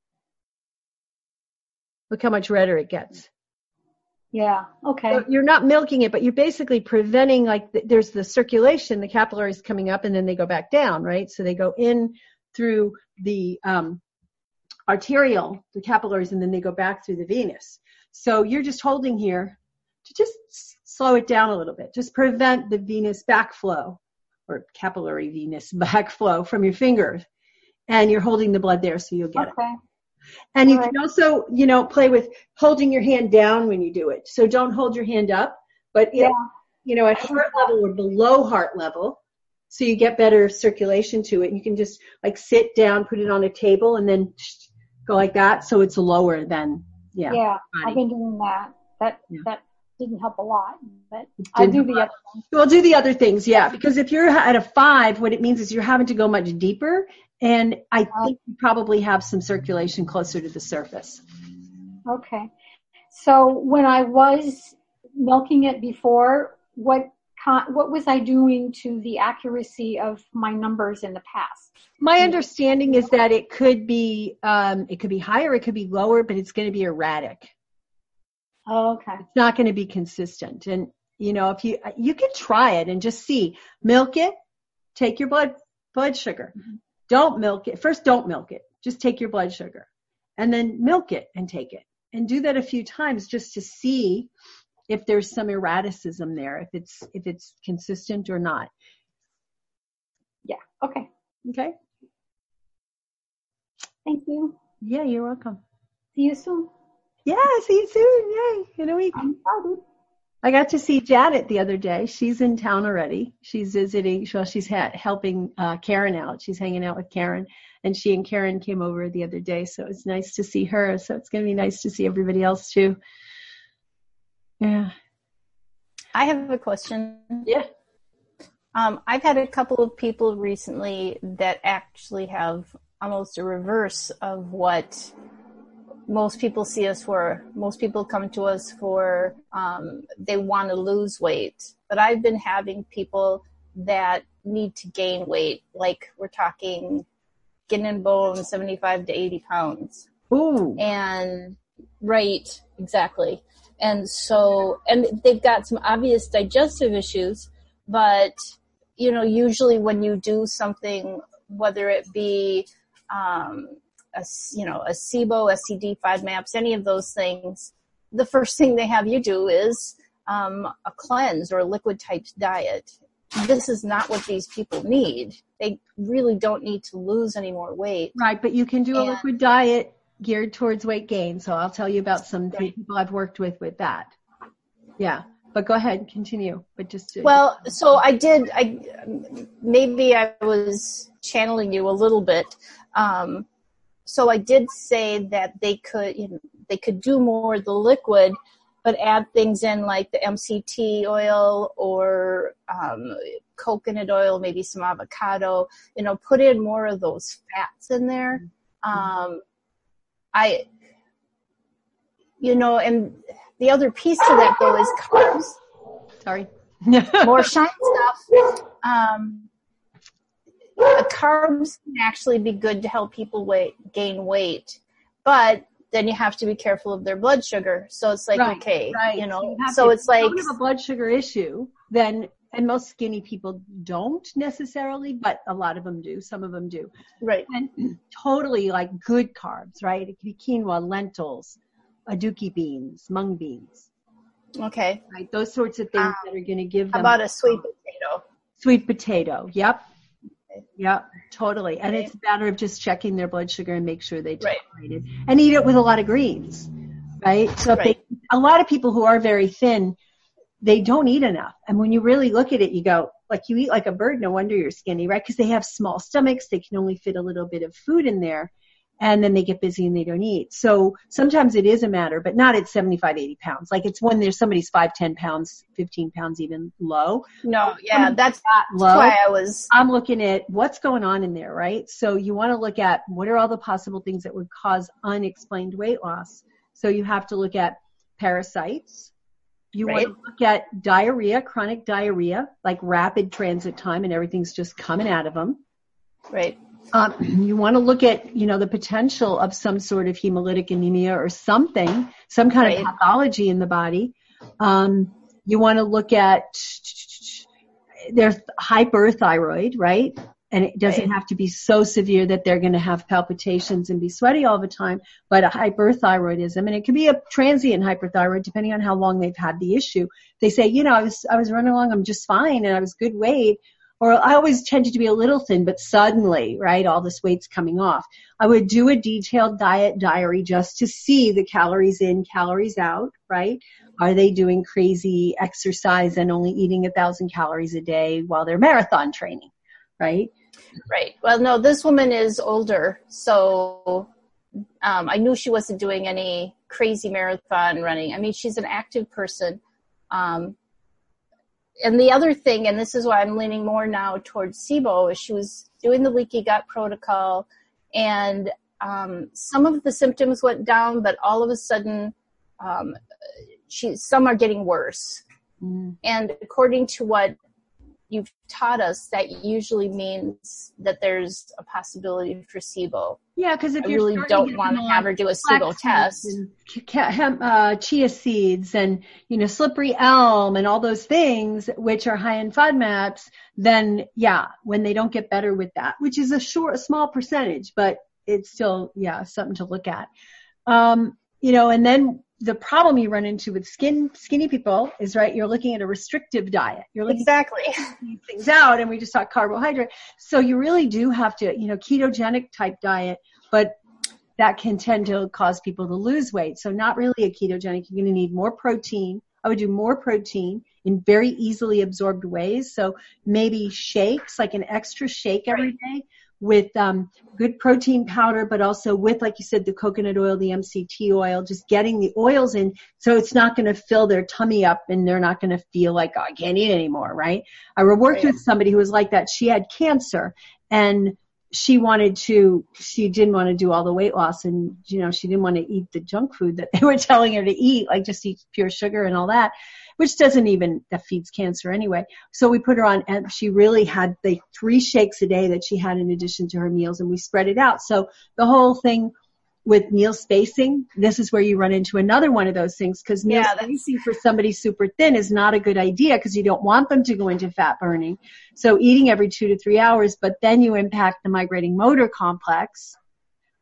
look how much redder it gets. Yeah. Okay. So you're not milking it, but you're basically preventing, like, the, there's the circulation, the capillaries coming up, and then they go back down, right? So they go in through the um, arterial, the capillaries, and then they go back through the venous. So you're just holding here to just slow it down a little bit. Just prevent the venous backflow or capillary venous backflow from your fingers. And you're holding the blood there so you'll get okay. it. And you All can right. also, you know, play with holding your hand down when you do it. So don't hold your hand up, but, yeah. it, you know, at heart level or below heart level, so you get better circulation to it. You can just, like, sit down, put it on a table, and then go like that so it's lower than, yeah. Yeah, body. I've been doing that. That yeah. that didn't help a lot, but Didn't I do the other things. Well, do the other things, yeah, because if you're at a five, what it means is you're having to go much deeper. And I think you probably have some circulation closer to the surface. Okay. So when I was milking it before, what what was I doing to the accuracy of my numbers in the past? My understanding is that it could be um, it could be higher, it could be lower, but it's going to be erratic. Oh, okay. It's not going to be consistent. And, you know, if you you could try it and just see, milk it, take your blood blood sugar. Mm-hmm. Don't milk it. First, don't milk it. Just take your blood sugar and then milk it and take it, and do that a few times just to see if there's some erraticism there, if it's, if it's consistent or not. Yeah. Okay. Okay. Thank you. Yeah, you're welcome. See you soon. Yeah, see you soon. Yay. In a week. I'm excited. I got to see Janet the other day. She's in town already. She's visiting. Well, she's ha- helping uh, Karen out. She's hanging out with Karen, and she and Karen came over the other day. So it's nice to see her. So it's going to be nice to see everybody else too. Yeah. I have a question. Yeah. Um, I've had a couple of people recently that actually have almost a reverse of what most people see us for. Most people come to us for, um, they want to lose weight. But I've been having people that need to gain weight, like we're talking skin and bone, seventy-five to eighty pounds. Ooh. And, right, exactly. And so, and they've got some obvious digestive issues, but, you know, usually when you do something, whether it be, um, a, you know, a S I B O, S C D, five MAPS, any of those things, the first thing they have you do is um, a cleanse or a liquid type diet. this is not what these people need. They really don't need to lose any more weight. Right, but you can do and, a liquid diet geared towards weight gain. So I'll tell you about some right. people I've worked with with that. Yeah, but go ahead and continue. But just to, well, so I did. I maybe I was channeling you a little bit. Um, so I did say that they could, you know, they could do more of the liquid, but add things in like the M C T oil or um, coconut oil, maybe some avocado. You know, put in more of those fats in there. Um, I, you know, and the other piece to that though is carbs. Sorry. More shine stuff. Um, carbs can actually be good to help people weight, gain weight, but then you have to be careful of their blood sugar. So it's like, right, okay, right. you know, so, you so to, it's like. If you have a blood sugar issue, then, and most skinny people don't necessarily, but a lot of them do. Some of them do. Right. And totally like good carbs, right? It could be quinoa, lentils, aduki beans, mung beans. Okay. Right. Those sorts of things um, that are going to give them. How about a sweet potato? Sweet potato. Yep. Yep, totally. And it's a matter of just checking their blood sugar and make sure they tolerate right. it. And eat it with a lot of greens, right? So if right. they, a lot of people who are very thin, they don't eat enough. And when you really look at it, you go, like, you eat like a bird, no wonder you're skinny, right? Because they have small stomachs. They can only fit a little bit of food in there. And then they get busy and they don't eat. So sometimes it is a matter, but not at seventy-five, eighty pounds. Like it's when there's somebody's five, ten pounds, fifteen pounds even low. No, yeah, that's that low. Why I was. I'm looking at what's going on in there, right? So you want to look at what are all the possible things that would cause unexplained weight loss. So you have to look at parasites. You right. want to look at diarrhea, chronic diarrhea, like rapid transit time and everything's just coming out of them. Right. Um, you want to look at, you know, the potential of some sort of hemolytic anemia or something, some kind right. of pathology in the body. Um, you want to look at their hyperthyroid, right? And it doesn't right. have to be so severe that they're going to have palpitations and be sweaty all the time, but a hyperthyroidism, and it could be a transient hyperthyroid depending on how long they've had the issue. They say, you know, I was, I was running along, I'm just fine, and I was good weight. Or I always tended to be a little thin, but suddenly, right, all this weight's coming off. I would do a detailed diet diary just to see the calories in, calories out, right? Are they doing crazy exercise and only eating a thousand calories a day while they're marathon training, right? Right. Well, no, this woman is older, so um, I knew she wasn't doing any crazy marathon running. I mean, she's an active person. Um, And the other thing, and this is why I'm leaning more now towards SIBO, is she was doing the leaky gut protocol, and um, some of the symptoms went down, but all of a sudden, um, she some are getting worse. Mm. And according to what you've taught us, that usually means that there's a possibility for SIBO. Yeah, because if I you're really don't want to have her do a SIBO test. And, uh, chia seeds and, you know, slippery elm and all those things, which are high in FODMAPs, then yeah, when they don't get better with that, which is a short, a small percentage, but it's still, yeah, something to look at. Um, you know, and then the problem you run into with skin, skinny people is, right, you're looking at a restrictive diet. You're looking exactly at these things out, and we just talk carbohydrate. So you really do have to, you know, ketogenic type diet, but that can tend to cause people to lose weight. So not really a ketogenic. You're going to need more protein. I would do more protein in very easily absorbed ways. So maybe shakes, like an extra shake every day with um, good protein powder, but also with, like you said, the coconut oil, the M C T oil, just getting the oils in so it's not going to fill their tummy up and they're not going to feel like, oh, I can't eat anymore, right? I worked right. with somebody who was like that. She had cancer and she wanted to, she didn't want to do all the weight loss, and, you know, she didn't want to eat the junk food that they were telling her to eat, like just eat pure sugar and all that, which doesn't even, that feeds cancer anyway. So we put her on, and she really had the three shakes a day that she had in addition to her meals, and we spread it out. So the whole thing with meal spacing, this is where you run into another one of those things, because meal yeah, spacing for somebody super thin is not a good idea because you don't want them to go into fat burning. So eating every two to three hours, but then you impact the migrating motor complex,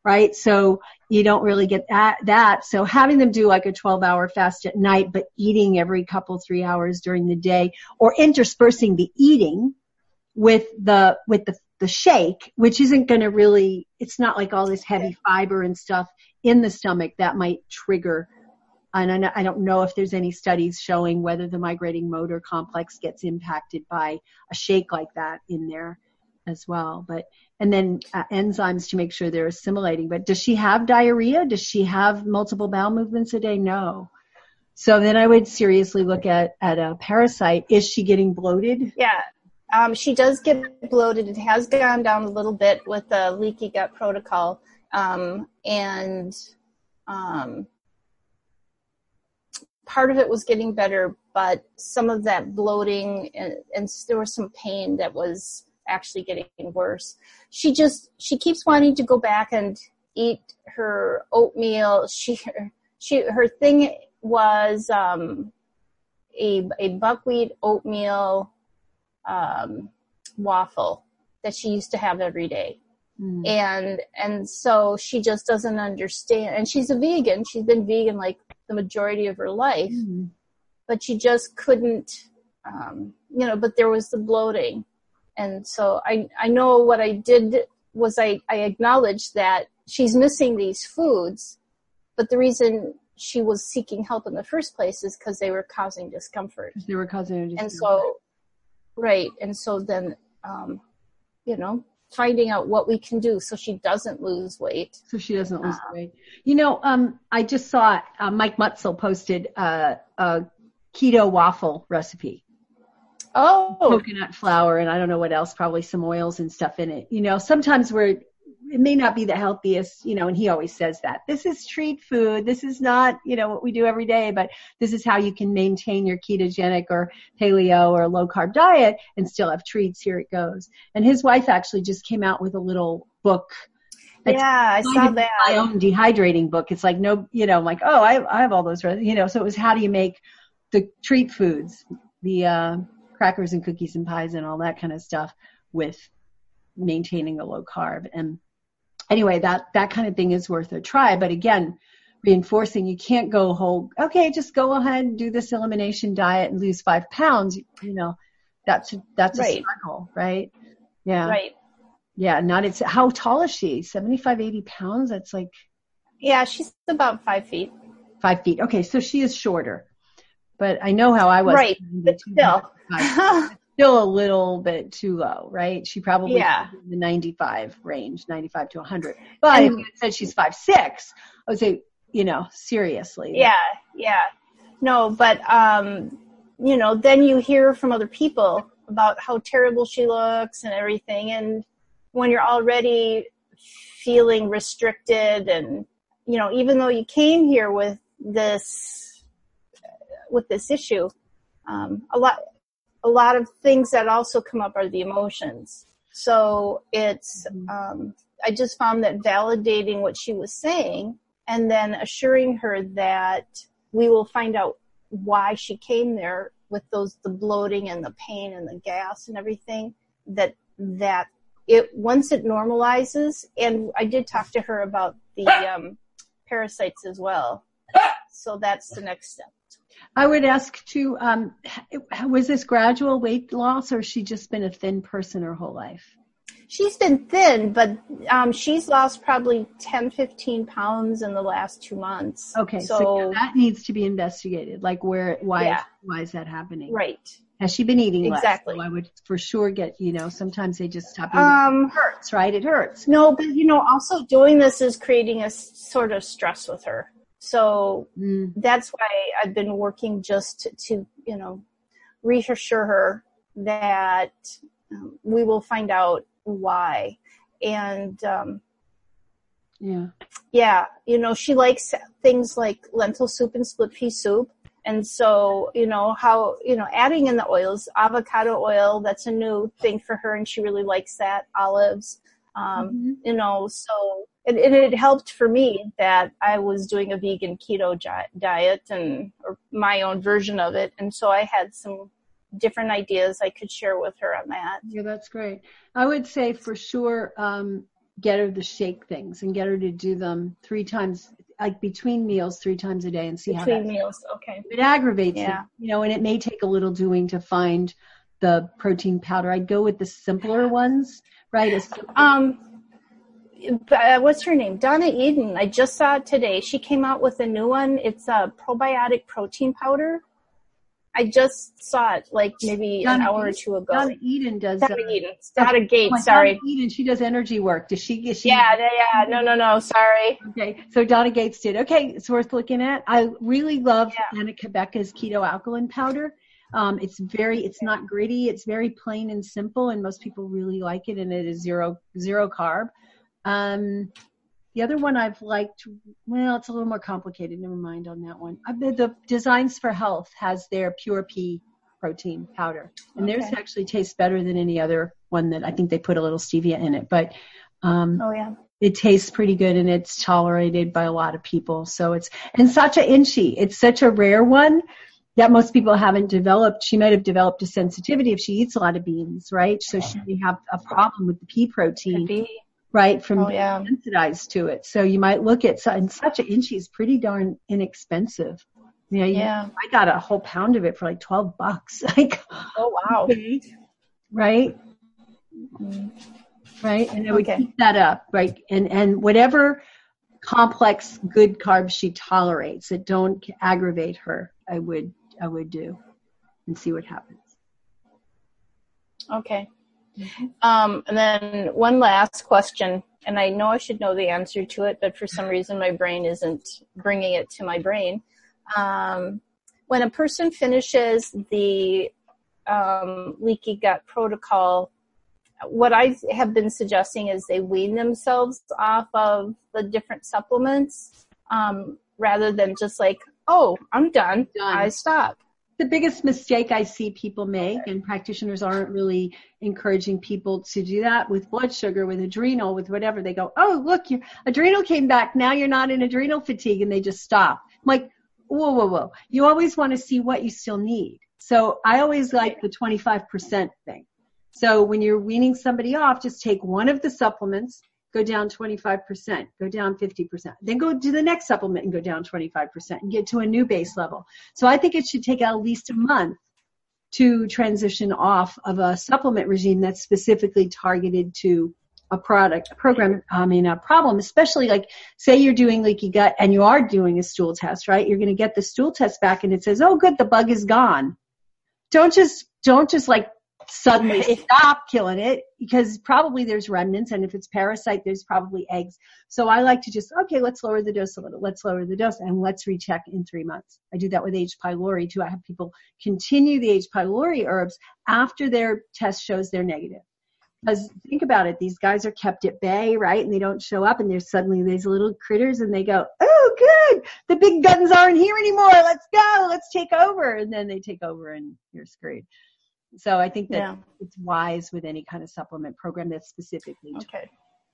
right? So you don't really get that, that. So having them do like a twelve hour fast at night, but eating every couple, three hours during the day, or interspersing the eating with the, with the, the shake, which isn't going to really, it's not like all this heavy fiber and stuff in the stomach that might trigger. And I don't know if there's any studies showing whether the migrating motor complex gets impacted by a shake like that in there as well. But, and then uh, enzymes to make sure they're assimilating. But does she have diarrhea? Does she have multiple bowel movements a day? No. So then I would seriously look at, at a parasite. Is she getting bloated? Yeah. Um, she does get bloated. It has gone down a little bit with the leaky gut protocol. Um, and, um, part of it was getting better, but some of that bloating and, and there was some pain that was actually getting worse. She just, she keeps wanting to go back and eat her oatmeal. She, she, her thing was, um, a, a buckwheat oatmeal, um, waffle that she used to have every day. Mm. And, and so she just doesn't understand. And she's a vegan. She's been vegan like the majority of her life, mm-hmm. but she just couldn't, um, you know, but there was the bloating. And so I, I know what I did was I, I acknowledged that she's missing these foods, but the reason she was seeking help in the first place is because they were causing discomfort. They were causing discomfort. And so, right. And so then, um, you know, finding out what we can do so she doesn't lose weight. So she doesn't lose uh, weight. You know, um, I just saw uh, Mike Mutzel posted uh, a keto waffle recipe. Oh. Coconut flour and I don't know what else, probably some oils and stuff in it. You know, sometimes we're, it may not be the healthiest, you know, and he always says that. This is street food. This is not, you know, what we do every day, but this is how you can maintain your ketogenic or paleo or low carb diet and still have treats. Here it goes. And his wife actually just came out with a little book. Yeah, I saw that. My own dehydrating book. It's like, no, you know, I'm like, oh, I, I have all those, you know, so it was how do you make the treat foods, the uh, crackers and cookies and pies and all that kind of stuff with maintaining a low carb. And anyway, that, that kind of thing is worth a try. But again, reinforcing, you can't go whole, okay, just go ahead and do this elimination diet and lose five pounds. You know, that's, that's right. a struggle, right? Yeah. Right. Yeah. Not, it's, how tall is she? seventy-five, eighty pounds? That's like. Yeah, she's about five feet. Five feet. Okay. So she is shorter, but I know how I was. Right. But still. Still a little bit too low, right? She probably yeah. in the ninety-five range, ninety-five to one hundred. But and, if you said she's five six, I would say, you know, seriously. Yeah, yeah. No, but, um, you know, then you hear from other people about how terrible she looks and everything. And when you're already feeling restricted and, you know, even though you came here with this, with this issue, um, a lot, A lot of things that also come up are the emotions. So it's, um, I just found that validating what she was saying and then assuring her that we will find out why she came there with those, the bloating and the pain and the gas and everything, that, that it, once it normalizes, and I did talk to her about the, um, parasites as well. So that's the next step. I would ask too, um, was this gradual weight loss or has she just been a thin person her whole life? She's been thin, but um, she's lost probably ten, fifteen pounds in the last two months. Okay, so, so yeah, that needs to be investigated. Like where, why, yeah. why is that happening? Right. Has she been eating exactly. less? So I would for sure get, you know, sometimes they just stop eating. Um, it hurts, right? It hurts. No, but you know, also doing this is creating a sort of stress with her. So mm. that's why I've been working just to, to you know, reassure her that um, we will find out why. And, um, yeah, yeah, you know, she likes things like lentil soup and split pea soup. And so, you know, how, you know, adding in the oils, avocado oil, that's a new thing for her. And she really likes that. Olives, um, mm-hmm. you know, so it, it, it helped for me that I was doing a vegan keto diet and or my own version of it. And so I had some different ideas I could share with her on that. Yeah, that's great. I would say for sure, um, get her to shake things and get her to do them three times, like between meals, three times a day, and see between how that meals. Okay. It aggravates yeah. it, you know, and it may take a little doing to find the protein powder. I'd go with the simpler ones, right? A simpler- um, uh, what's her name? Donna Eden. I just saw it today. She came out with a new one. It's a probiotic protein powder. I just saw it like maybe Donna an hour Eden, or two ago. Donna Eden does. Donna uh, Eden. Donna Gates. Oh, sorry. Donna Eden. She does energy work. Does she? Is she yeah, yeah. No, no, no. Sorry. Okay. So Donna Gates did. Okay, it's worth looking at. I really love yeah. Anna Quebecca's keto alkaline powder. Um, it's very, it's not gritty. It's very plain and simple, and most people really like it. And it is zero, zero carb. Um, the other one I've liked, well, it's a little more complicated. Never mind on that one. Uh, the, the Designs for Health has their Pure Pea protein powder, and okay. theirs actually tastes better than any other one that I think they put a little stevia in it. But um, oh yeah, it tastes pretty good, and it's tolerated by a lot of people. So it's and Sacha Inchi. It's such a rare one that most people haven't developed. She might have developed a sensitivity if she eats a lot of beans, right? So she may have a problem with the pea protein, right, from oh, being yeah. sensitized to it. So you might look at, and Sacha Inchi is pretty darn inexpensive. You know, yeah. You, I got a whole pound of it for like twelve bucks. Like, oh wow. Okay. Right? Mm. Right? And I would okay. keep that up, right? And, and whatever complex good carbs she tolerates that don't aggravate her, I would, I would do and see what happens. Okay. Mm-hmm. Um, and then one last question, and I know I should know the answer to it, but for some reason my brain isn't bringing it to my brain. Um, when a person finishes the um, leaky gut protocol, what I have been suggesting is they wean themselves off of the different supplements um, rather than just like, oh, I'm done, done. I stop. The biggest mistake I see people make, and practitioners aren't really encouraging people to do that with blood sugar, with adrenal, with whatever. They go, oh, look, your adrenal came back. Now you're not in adrenal fatigue, and they just stop. I'm like, whoa, whoa, whoa. You always want to see what you still need. So I always like the twenty-five percent thing. So when you're weaning somebody off, just take one of the supplements, go down twenty-five percent, go down fifty percent. Then go to the next supplement and go down twenty-five percent and get to a new base level. So I think it should take at least a month to transition off of a supplement regime that's specifically targeted to a product, a program, I mean, a problem, especially like say you're doing leaky gut and you are doing a stool test, right? You're going to get the stool test back and it says, oh, good, the bug is gone. Don't just, don't just like suddenly stop killing it because probably there's remnants, and if it's parasite, there's probably eggs. So I like to just, okay, let's lower the dose a little. Let's lower the dose and let's recheck in three months. I do that with H. pylori too. I have people continue the H. pylori herbs after their test shows they're negative. Because think about it, these guys are kept at bay, right? And they don't show up, and there's suddenly these little critters, and they go, oh, good, the big guns aren't here anymore. Let's go, let's take over. And then they take over, and you're screwed. So I think that yeah. it's wise with any kind of supplement program that's specifically. Okay.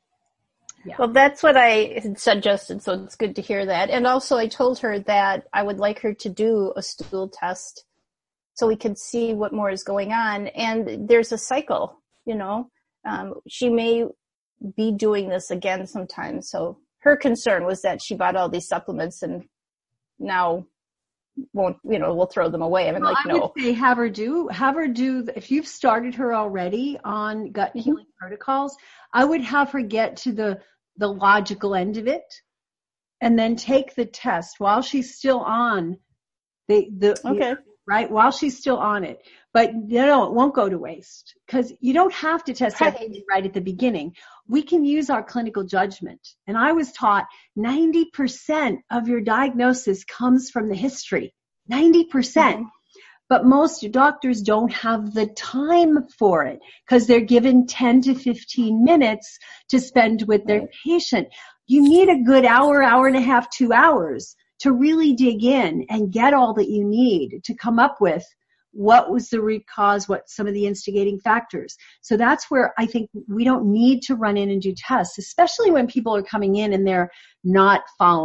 Yeah. Well, that's what I had suggested, so it's good to hear that. And also I told her that I would like her to do a stool test so we could see what more is going on. And there's a cycle, you know. Um, she may be doing this again sometime. So her concern was that she bought all these supplements and now won't, you know, we'll throw them away. I mean, well, like, I no. would say have her do, have her do, if you've started her already on gut mm-hmm. healing protocols, I would have her get to the, the logical end of it and then take the test while she's still on the, the, okay. the right, while she's still on it. But no, no, it won't go to waste because you don't have to test right. everything right at the beginning. We can use our clinical judgment. And I was taught ninety percent of your diagnosis comes from the history, ninety percent. Mm-hmm. But most doctors don't have the time for it because they're given ten to fifteen minutes to spend with their right. patient. You need a good hour, hour and a half, two hours to really dig in and get all that you need to come up with what was the root cause, what some of the instigating factors. So that's where I think we don't need to run in and do tests, especially when people are coming in and they're not following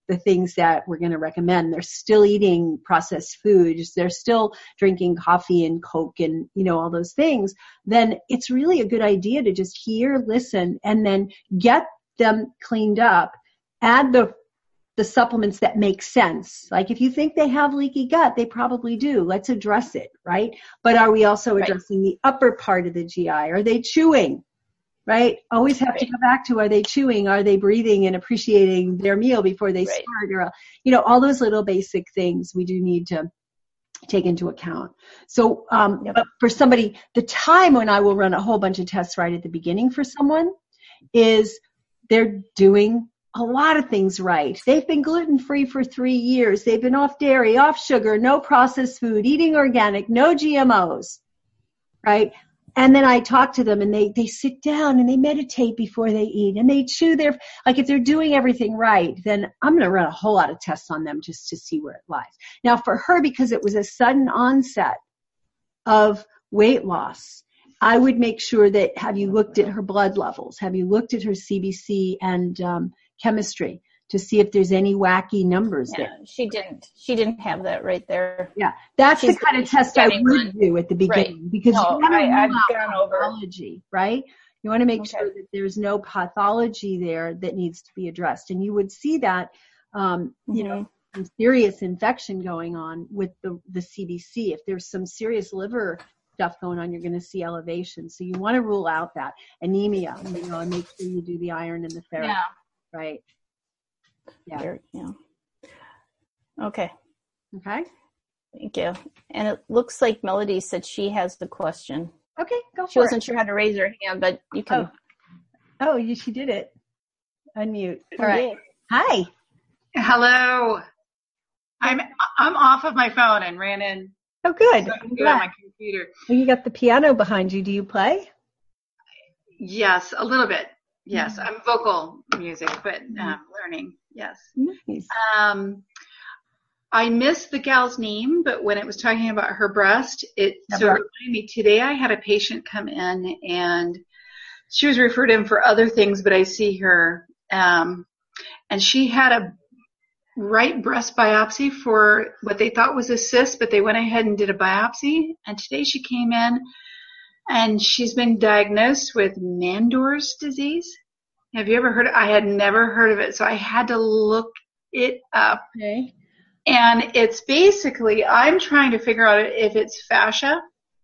the things that we're going to recommend. They're still eating processed foods. They're still drinking coffee and Coke and, you know, all those things. Then it's really a good idea to just hear, listen, and then get them cleaned up. Add the the supplements that make sense. Like if you think they have leaky gut, they probably do. Let's address it, right? But are we also addressing right. the upper part of the G I? Are they chewing? Right? Always have right. to go back to, are they chewing? Are they breathing and appreciating their meal before they right. start? Or, you know, all those little basic things we do need to take into account. So, um, yep. but for somebody, the time when I will run a whole bunch of tests right at the beginning for someone is they're doing a lot of things right. They've been gluten-free for three years. They've been off dairy, off sugar, no processed food, eating organic, no G M Os, right? And then I talk to them and they, they sit down and they meditate before they eat and they chew their, like if they're doing everything right, then I'm going to run a whole lot of tests on them just to see where it lies. Now for her, because it was a sudden onset of weight loss, I would make sure that, have you looked at her blood levels? Have you looked at her C B C and um, chemistry to see if there's any wacky numbers yeah, there? She didn't. She didn't have that right there. Yeah, that's She's, the kind of test I would one. do at the beginning right. because no, you want to I, I've rule gone out over pathology, right? You want to make okay. sure that there's no pathology there that needs to be addressed, and you would see that, um, mm-hmm. you know, some serious infection going on with the the C B C. If there's some serious liver stuff going on, you're going to see elevation. So you want to rule out that anemia, you know, and make sure you do the iron and the ferric, yeah. right? Yeah. yeah. Okay. Okay. Thank you. And it looks like Melody said she has the question. Okay, go for She wasn't it. sure how to raise her hand, but you can. Oh, oh you, she did it. Unmute. All right. Hi. Hello. I'm I'm off of my phone and ran in. Oh, good. So I can do it on my computer. Well, you got the piano behind you. Do you play? Yes, a little bit. Yes, I'm vocal music, but um, learning. Yes. Nice. Um, I missed the gal's name, but when it was talking about her breast, it yeah, so it reminded me. Today I had a patient come in, and she was referred in for other things, but I see her, um, and she had a right breast biopsy for what they thought was a cyst, but they went ahead and did a biopsy. And today she came in and she's been diagnosed with Mandor's disease. Have you ever heard of it? I had never heard of it, so I had to look it up. Okay. And it's basically, I'm trying to figure out if it's fascia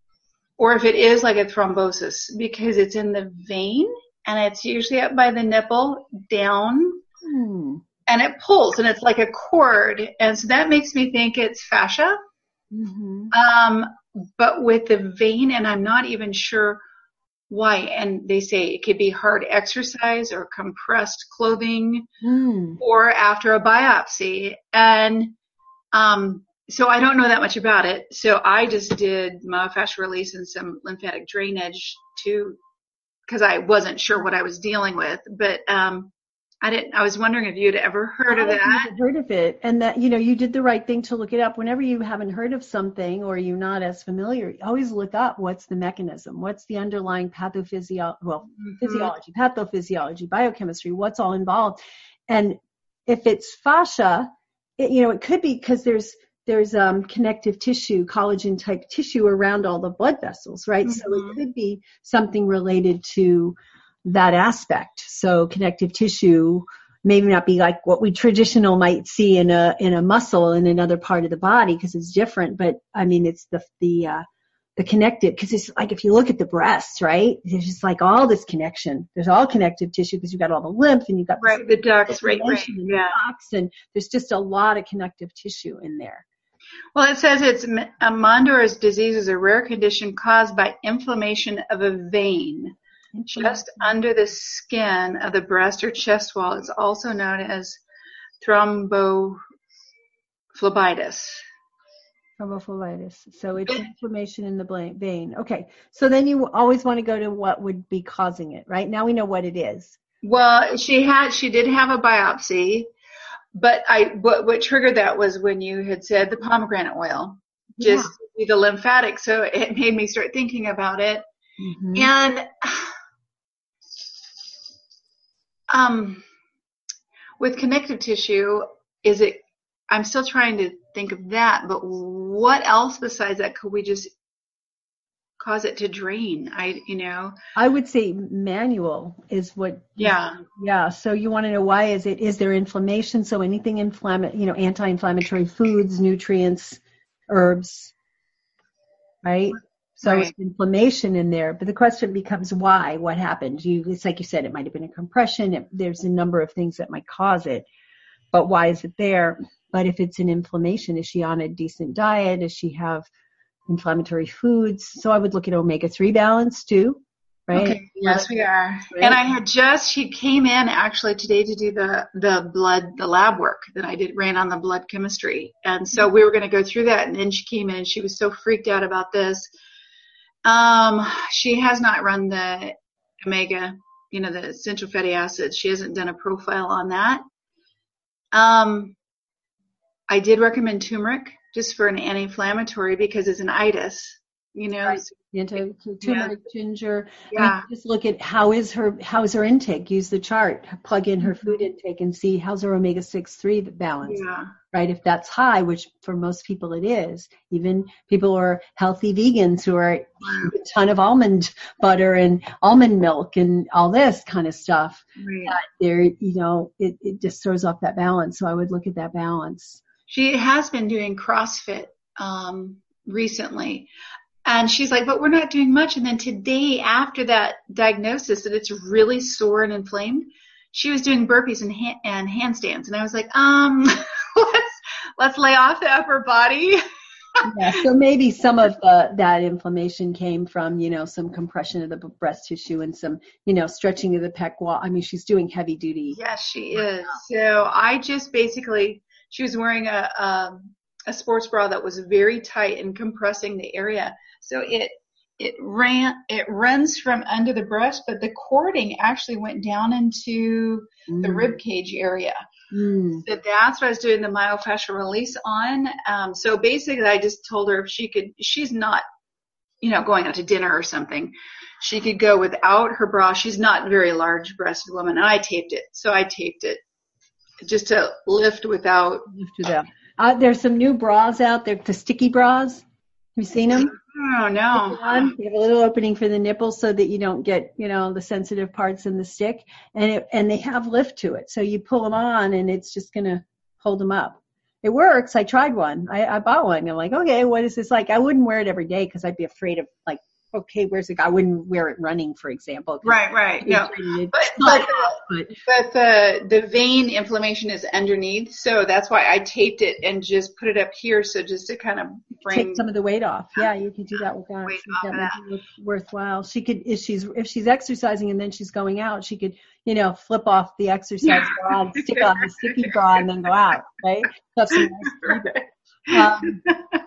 or if it is like a thrombosis, because it's in the vein and it's usually up by the nipple down. Hmm. And it pulls, and it's like a cord, and so that makes me think it's fascia. Mm-hmm. Um, but with the vein, and I'm not even sure why. And they say it could be hard exercise or compressed clothing, mm. or after a biopsy. And um, so I don't know that much about it. So I just did myofascial release and some lymphatic drainage to, because I wasn't sure what I was dealing with, but. Um, I didn't, I was wondering if you'd ever heard of that. I haven't heard of it. And that, you know, you did the right thing to look it up. Whenever you haven't heard of something or you're not as familiar, always look up what's the mechanism, what's the underlying pathophysiology, well, mm-hmm. physiology, pathophysiology, biochemistry, what's all involved. And if it's fascia, it, you know, it could be because there's, there's um, connective tissue, collagen type tissue around all the blood vessels, right? Mm-hmm. So it could be something related to that aspect. So connective tissue maybe not be like what we traditional might see in a in a muscle in another part of the body because it's different. But I mean, it's the the uh, the connective, because it's like if you look at the breasts, right? There's just like all this connection. There's all connective tissue because you've got all the lymph and you've got right the ducts, right, right, and yeah. the ducts, and there's just a lot of connective tissue in there. Well, it says it's a Mandor's disease is a rare condition caused by inflammation of a vein just under the skin of the breast or chest wall. It's also known as thrombophlebitis. Thrombophlebitis. So it's inflammation in the vein. Okay. So then you always want to go to what would be causing it, right? Now we know what it is. Well, she had, she did have a biopsy, but I, what, what triggered that was when you had said the pomegranate oil, just yeah. the lymphatic. So it made me start thinking about it. Mm-hmm. And, Um, with connective tissue, is it, I'm still trying to think of that, but what else besides that could we just cause it to drain? I, you know, I would say manual is what. Yeah. Yeah. So you want to know why is it, is there inflammation? So anything inflammatory, you know, anti-inflammatory foods, nutrients, herbs, right? So Right. it's inflammation in there, but the question becomes why, what happened? You, it's like you said, it might have been a compression. It, there's a number of things that might cause it, but why is it there? But if it's an inflammation, is she on a decent diet? Does she have inflammatory foods? So I would look at omega three balance too, right? Okay. Yes, we are. Right? And I had just, she came in actually today to do the, the blood, the lab work that I did, ran on the blood chemistry. And so we were going to go through that. And then she came in and she was so freaked out about this. Um, she has not run the omega, you know, the essential fatty acids. She hasn't done a profile on that. Um, I did recommend turmeric just for an anti-inflammatory because it's an itis, you know. Right. Into turmeric, Yeah. ginger. Yeah. And just look at how is her how is her intake. Use the chart, plug in her food intake, and see how's her omega six three balance. Yeah. Right. If that's high, which for most people it is, even people who are healthy vegans who are eating a ton of almond butter and almond milk and all this kind of stuff, Right. that they're, you know, it, it just throws off that balance. So I would look at that balance. She has been doing CrossFit um, recently. And she's like, but we're not doing much. And then today, after that diagnosis that it's really sore and inflamed, she was doing burpees and, ha- and handstands. And I was like, um, let's, let's lay off the upper body. Yeah, so maybe some of the, that inflammation came from, you know, some compression of the breast tissue and some, you know, stretching of the pec wall. I mean, she's doing heavy duty. Yes, she is. So I just basically, she was wearing a, a, a sports bra that was very tight and compressing the area. So it, it ran, it runs from under the breast, but the cording actually went down into Mm. the rib cage area. Mm. So that's what I was doing the myofascial release on. Um, so basically I just told her if she could, she's not, you know, going out to dinner or something. She could go without her bra. She's not a very large breasted woman. And I taped it. So I taped it just to lift without. Lift it up. Uh, there's some new bras out there, the sticky bras. Have you seen them? Oh, no. You have a little opening for the nipples so that you don't get, you know, the sensitive parts in the stick. And it, and they have lift to it. So you pull them on and it's just going to hold them up. It works. I tried one. I, I bought one. I'm like, okay, what is this like? I wouldn't wear it every day because I'd be afraid of like, okay, where's the guy? I wouldn't wear it running, for example. Right, right. No. It, but, but, but, but the, the vein inflammation is underneath. So that's why I taped it and just put it up here. So just to kind of bring. Take some of the weight off. Yeah, you could do that with that. Weight That off might that. be worthwhile. She could, if she's, if she's exercising and then she's going out, she could, you know, flip off the exercise bra and stick on the sticky bra and then go out, right? That's some nice um,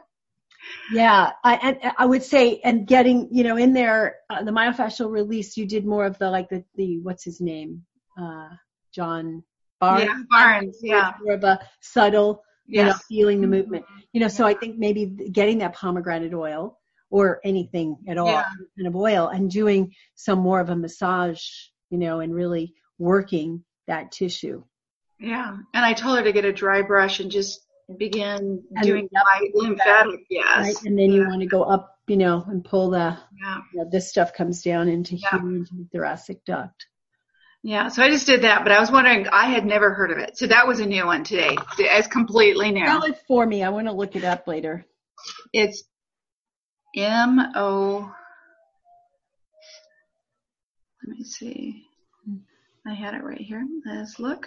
yeah, I, and I would say, and getting, you know, in there, uh, the myofascial release, you did more of the, like the, the what's his name? Uh, John Barnes. Yeah, Barnes, yeah. More of a subtle, you know, Yes. feeling the movement. You know, so I think maybe getting that pomegranate oil or anything at all, Yeah. kind of oil, and doing some more of a massage, you know, and really working that tissue. Yeah. And I told her to get a dry brush and just begin And doing yep, light lymphatic. Yes. Right? And then you want to go up, you know, and pull the, Yeah. you know, this stuff comes down into Yeah. here, into the thoracic duct. Yeah. So I just did that, but I was wondering, I had never heard of it. So that was a new one today. It's completely new. Spell it for me. I want to look it up later. It's M O. Let me see. I had it right here. Let's look.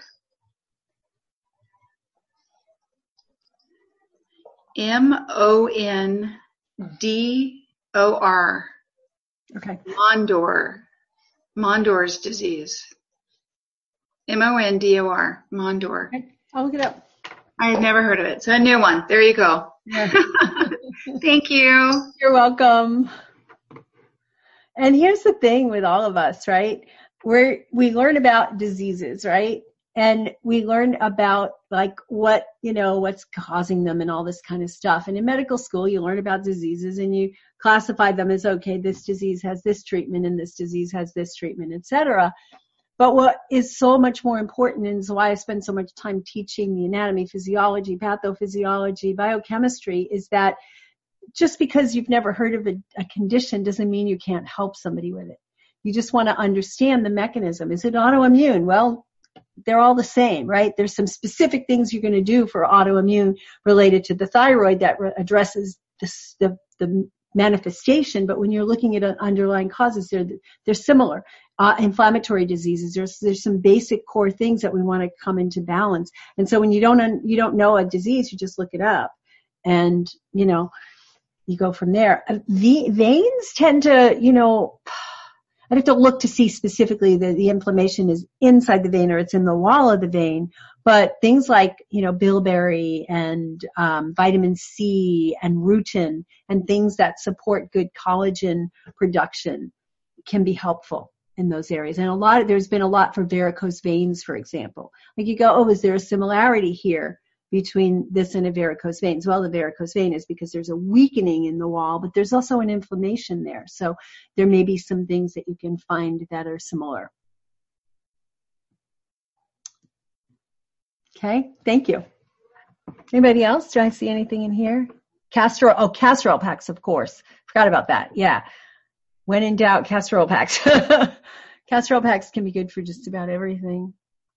M O N D O R. Okay. Mondor. Mondor's disease. M O N D O R. Mondor. Okay. I'll look it up. I had never heard of it. So a new one. There you go. Yeah. Thank you. You're welcome. And here's the thing with all of us, right? We're, we learn about diseases, right? And we learn about like what, you know, what's causing them and all this kind of stuff. And in medical school, you learn about diseases and you classify them as, okay, this disease has this treatment and this disease has this treatment, et cetera. But what is so much more important, and is why I spend so much time teaching the anatomy, physiology, pathophysiology, biochemistry, is that just because you've never heard of a, a condition doesn't mean you can't help somebody with it. You just want to understand the mechanism. Is it autoimmune? Well, they're all the same, right? There's some specific things you're going to do for autoimmune related to the thyroid that re- addresses the, the, the manifestation, but when you're looking at underlying causes, they're, they're similar. Uh, inflammatory diseases, there's, there's some basic core things that we want to come into balance. And so when you don't, un, you don't know a disease, you just look it up and, you know, you go from there. The veins tend to, you know, I'd have to look to see specifically that the inflammation is inside the vein or it's in the wall of the vein. But things like, you know, bilberry and um, vitamin C and rutin and things that support good collagen production can be helpful in those areas. And a lot of, there's been a lot for varicose veins, for example. Like you go, oh, is there a similarity here between this and a varicose vein? Well, the varicose vein is because there's a weakening in the wall, but there's also an inflammation there. So there may be some things that you can find that are similar. Okay, thank you. Anybody else? Do I see anything in here? Castor, oh, castor oil packs, of course. Forgot about that. Yeah. When in doubt, castor oil packs. Castor oil packs can be good for just about everything.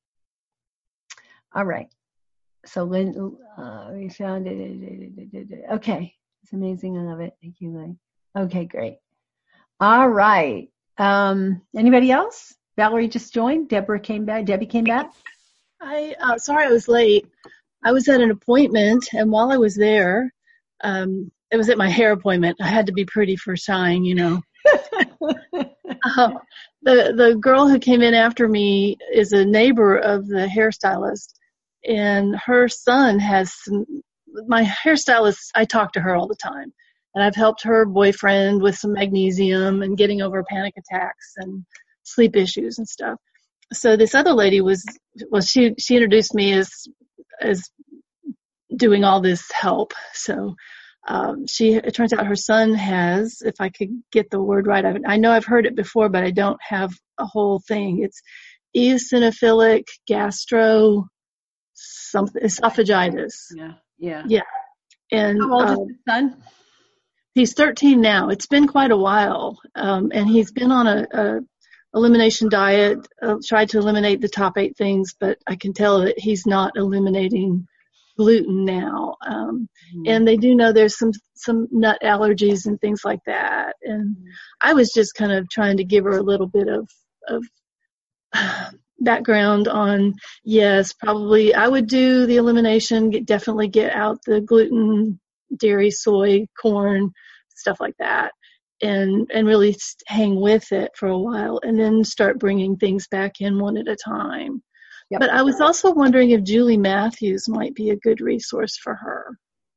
All right. So Lynn, uh, we found it. Okay. It's amazing. I love it. Thank you, Lynn. Okay, great. All right. Um, anybody else? Valerie just joined. Deborah came back. Debbie came back. I uh, sorry I was late. I was at an appointment, and while I was there, um, it was at my hair appointment. I had to be pretty for sighing, you know. uh, the the girl who came in after me is a neighbor of the hairstylist, and her son has some, my hairstylist, I talk to her all the time, and I've helped her boyfriend with some magnesium and getting over panic attacks and sleep issues and stuff. So this other lady was, well, she, she introduced me as, as doing all this help. So, um, she, it turns out her son has, if I could get the word right, I, I know I've heard it before, but I don't have a whole thing. It's eosinophilic gastro something, esophagitis. Yeah. Yeah. Yeah. And, how old uh, is his son? He's thirteen now. It's been quite a while. Um, and he's been on a, a elimination diet, uh, tried to eliminate the top eight things, but I can tell that he's not eliminating gluten now. Um, mm. And they do know there's some, some nut allergies and things like that. And mm. I was just kind of trying to give her a little bit of, of uh, background on, yes, probably I would do the elimination, get, definitely get out the gluten, dairy, soy, corn, stuff like that. And, and really hang with it for a while and then start bringing things back in one at a time. Yep. But I was also wondering if Julie Matthews might be a good resource for her.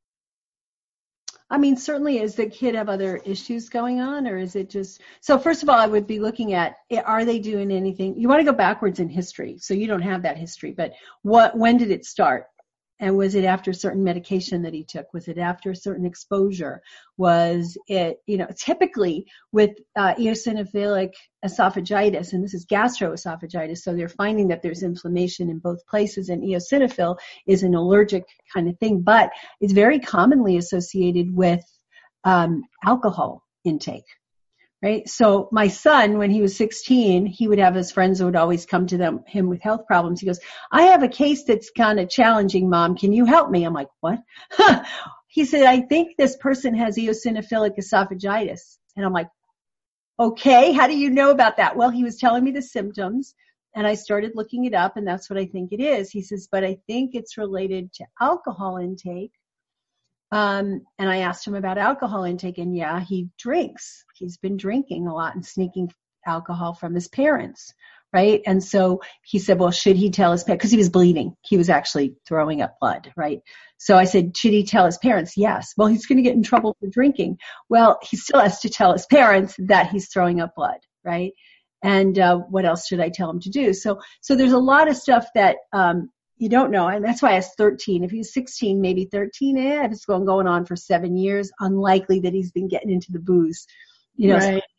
I mean, certainly, does the kid have other issues going on, or is it just, so first of all, I would be looking at, are they doing anything? You want to go backwards in history, so you don't have that history, but what, when did it start? And was it after a certain medication that he took? Was it after a certain exposure? Was it, you know, typically with uh, eosinophilic esophagitis, and this is gastroesophagitis, so they're finding that there's inflammation in both places, and eosinophil is an allergic kind of thing, but it's very commonly associated with um, alcohol intake. Right. So my son, when he was sixteen, he would have his friends who would always come to them, him with health problems. He goes, I have a case that's kind of challenging, Mom. Can you help me? I'm like, what? He said, I think this person has eosinophilic esophagitis. And I'm like, okay, how do you know about that? Well, he was telling me the symptoms and I started looking it up and that's what I think it is. He says, but I think it's related to alcohol intake. Um, and I asked him about alcohol intake, and yeah, he drinks. He's been drinking a lot and sneaking alcohol from his parents, right? And so he said, well, should he tell his parents? Because he was bleeding. He was actually throwing up blood, right? So I said, should he tell his parents? Yes. Well, he's going to get in trouble for drinking. Well, he still has to tell his parents that he's throwing up blood, right? And uh, what else should I tell him to do? So, so there's a lot of stuff that um, you don't know, and that's why I was thirteen. If he was sixteen, maybe thirteen, eh, if it's going going on for seven years, unlikely that he's been getting into the booze, you know, right.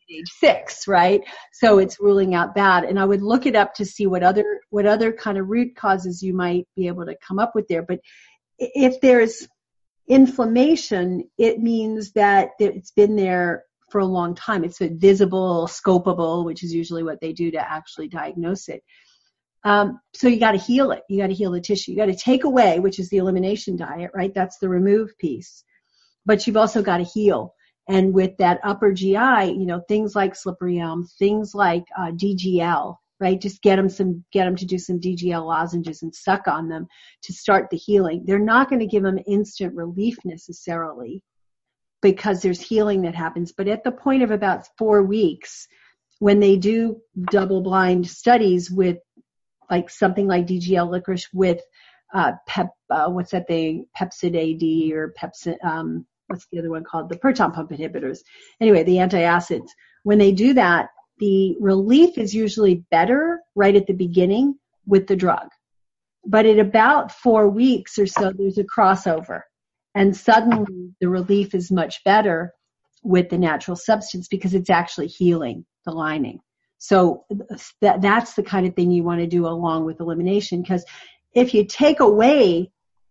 age six, right? So it's ruling out that. And I would look it up to see what other, what other kind of root causes you might be able to come up with there. But if there's inflammation, it means that it's been there for a long time. It's visible, scopable, which is usually what they do to actually diagnose it. Um, so you got to heal it. You got to heal the tissue. You got to take away, which is the elimination diet, right? That's the remove piece. But you've also got to heal. And with that upper G I, you know, things like slippery elm, things like uh, D G L, right? Just get them some, get them to do some D G L lozenges and suck on them to start the healing. They're not going to give them instant relief necessarily because there's healing that happens. But at the point of about four weeks, when they do double-blind studies with like something like D G L licorice with uh, pep, uh, what's that thing, Pepsid A D or Pepsid, um, what's the other one called? The proton pump inhibitors. Anyway, the antacids. When they do that, the relief is usually better right at the beginning with the drug. But at about four weeks or so, there's a crossover. And suddenly the relief is much better with the natural substance because it's actually healing the lining. So that, that's the kind of thing you want to do along with elimination, because if you take away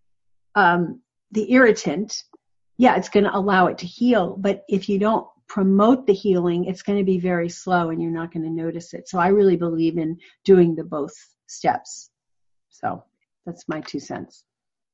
um, the irritant, yeah, it's going to allow it to heal. But if you don't promote the healing, it's going to be very slow and you're not going to notice it. So I really believe in doing the both steps. So that's my two cents.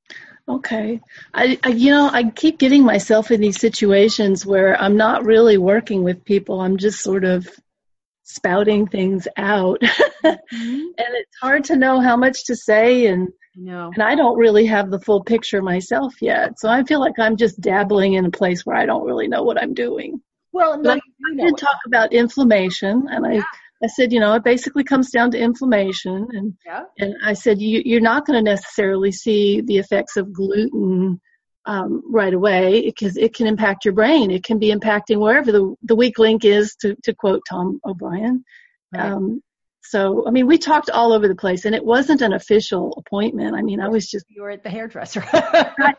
Okay. I, I, you know, I keep getting myself in these situations where I'm not really working with people. I'm just sort of spouting things out. Mm-hmm. And it's hard to know how much to say, and no. and I don't really have the full picture myself yet. So I feel like I'm just dabbling in a place where I don't really know what I'm doing. Well, no, I, I did talk about inflammation, and I, yeah. I said, you know, it basically comes down to inflammation. And, yeah. and I said, you, you're not going to necessarily see the effects of gluten um, right away because it can impact your brain. It can be impacting wherever the, the weak link is, to, to quote Tom O'Brien. Right. Um, so, I mean, we talked all over the place, and it wasn't an official appointment. I mean, I was just... You were at the hairdresser. Right.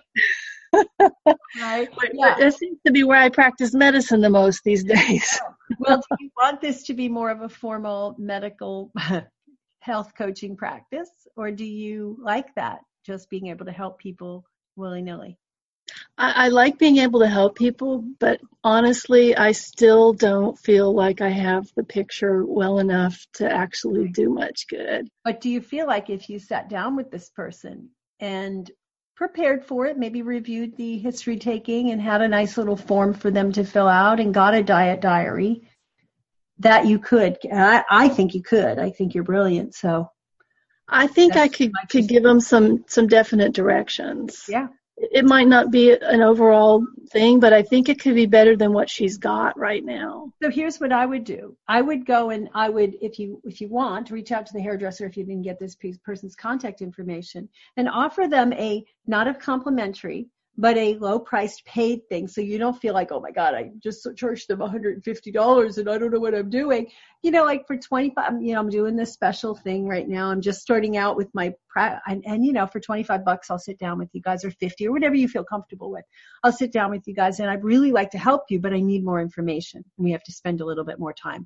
Right. But, yeah. but that seems to be where I practice medicine the most these days. Well, do you want this to be more of a formal medical health coaching practice, or do you like that, just being able to help people willy-nilly? I, I like being able to help people, but honestly, I still don't feel like I have the picture well enough to actually do much good. But do you feel like if you sat down with this person and prepared for it, maybe reviewed the history taking and had a nice little form for them to fill out and got a diet diary, that you could? I, I think you could. I think you're brilliant. So I think I could could give them some some definite directions. Yeah. It might not be an overall thing, but I think it could be better than what she's got right now. So here's what I would do. I would go and I would, if you if you want, reach out to the hairdresser if you didn't get this person's contact information, and offer them a, not a complimentary, but a low-priced paid thing, so you don't feel like, oh my God, I just charged them one hundred fifty dollars and I don't know what I'm doing. You know, like for twenty-five, you know, I'm doing this special thing right now. I'm just starting out with my, pra- and, and you know, for twenty-five bucks, I'll sit down with you guys, or fifty, or whatever you feel comfortable with. I'll sit down with you guys, and I'd really like to help you, but I need more information, and we have to spend a little bit more time.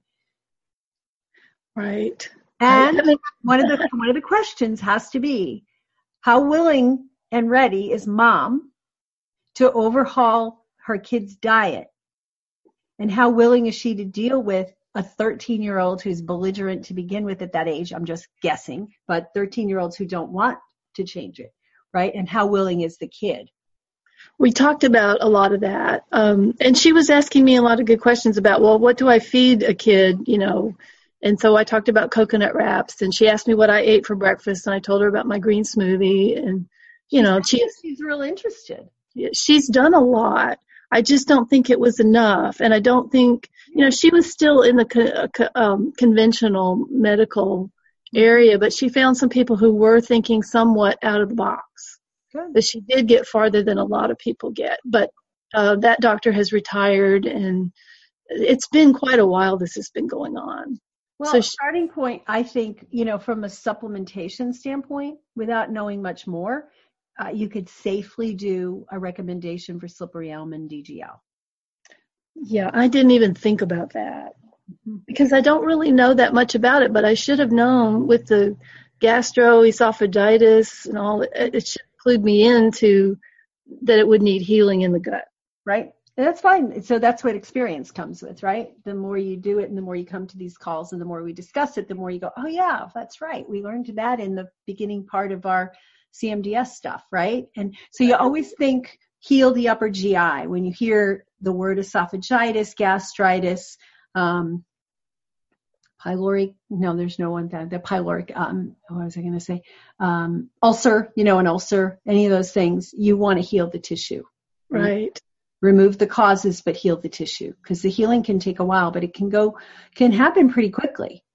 Right. And one of the one of the questions has to be, how willing and ready is mom to overhaul her kid's diet? And how willing is she to deal with a thirteen-year-old who's belligerent to begin with at that age? I'm just guessing, but thirteen-year-olds who don't want to change it, right? And how willing is the kid? We talked about a lot of that. Um, and she was asking me a lot of good questions about, well, what do I feed a kid, you know? And so I talked about coconut wraps, and she asked me what I ate for breakfast, and I told her about my green smoothie. And, you know, she, she's real interested. She's done a lot. I just don't think it was enough. And I don't think, you know, she was still in the co- um, conventional medical area, but she found some people who were thinking somewhat out of the box. Good. But she did get farther than a lot of people get. But uh, that doctor has retired, and it's been quite a while this has been going on. Well, so she, starting point, I think, you know, from a supplementation standpoint, without knowing much more, Uh, you could safely do a recommendation for slippery elm and D G L. Yeah, I didn't even think about that. because I don't really know that much about it, but I should have known with the gastroesophagitis and all, it should clued me into that it would need healing in the gut. Right. And that's fine. So that's what experience comes with, right? The more you do it and the more you come to these calls and the more we discuss it, the more you go, oh yeah, that's right. We learned that in the beginning part of our C M D S stuff, right? And so you always think heal the upper G I when you hear the word esophagitis, gastritis, um, pyloric, no, there's no one that, the pyloric, um, what was I going to say? Um, ulcer, you know, an ulcer, any of those things, you want to heal the tissue. Right. Remove the causes, but heal the tissue, because the healing can take a while, but it can go, can happen pretty quickly.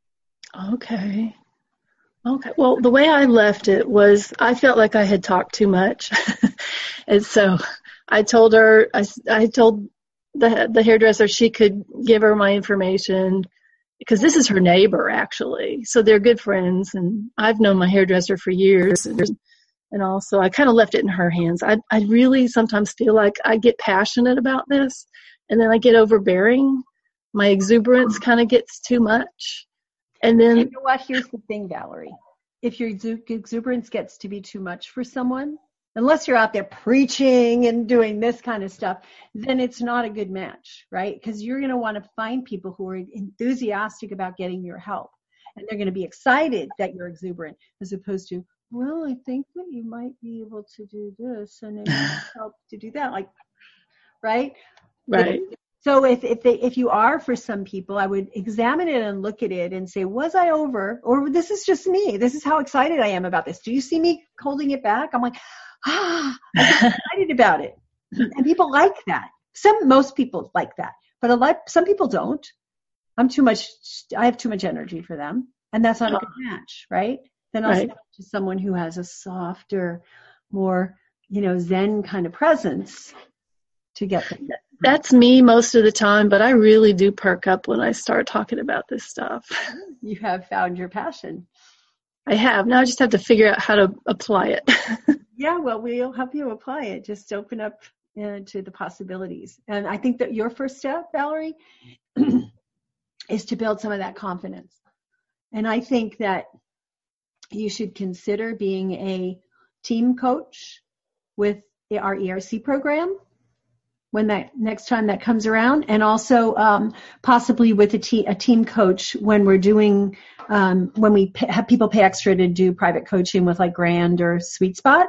Okay. Okay. Well, the way I left it was I felt like I had talked too much. And so I told her, I, I told the, the hairdresser she could give her my information, because this is her neighbor, actually. So they're good friends, and I've known my hairdresser for years. And, and also I kind of left it in her hands. I, I really sometimes feel like I get passionate about this, and then I get overbearing. My exuberance kind of gets too much. And then, you know what? Here's the thing, Valerie. If your exuberance gets to be too much for someone, unless you're out there preaching and doing this kind of stuff, then it's not a good match, right? Because you're going to want to find people who are enthusiastic about getting your help. And they're going to be excited that you're exuberant, as opposed to, well, I think that you might be able to do this and it might help to do that. Like, right? Right. So if if they if you are for some people, I would examine it and look at it and say, was I over? Or this is just me. This is how excited I am about this. Do you see me holding it back? I'm like, ah, I'm excited about it. And people like that. Some, most people like that, but a lot, some people don't. I'm too much, I have too much energy for them, and that's not a good match, right? Then I'll Right. send it to someone who has a softer, more, you know, Zen kind of presence to get them. That's me most of the time, but I really do perk up when I start talking about this stuff. You have found your passion. I have. Now I just have to figure out how to apply it. Yeah, well, we'll help you apply it. Just open up uh, to the possibilities. And I think that your first step, Valerie, is to build some of that confidence. And I think that you should consider being a team coach with our E R C program when that next time that comes around, and also um, possibly with a, te- a team coach when we're doing, um, when we pay, have people pay extra to do private coaching with like Grand or Sweet Spot.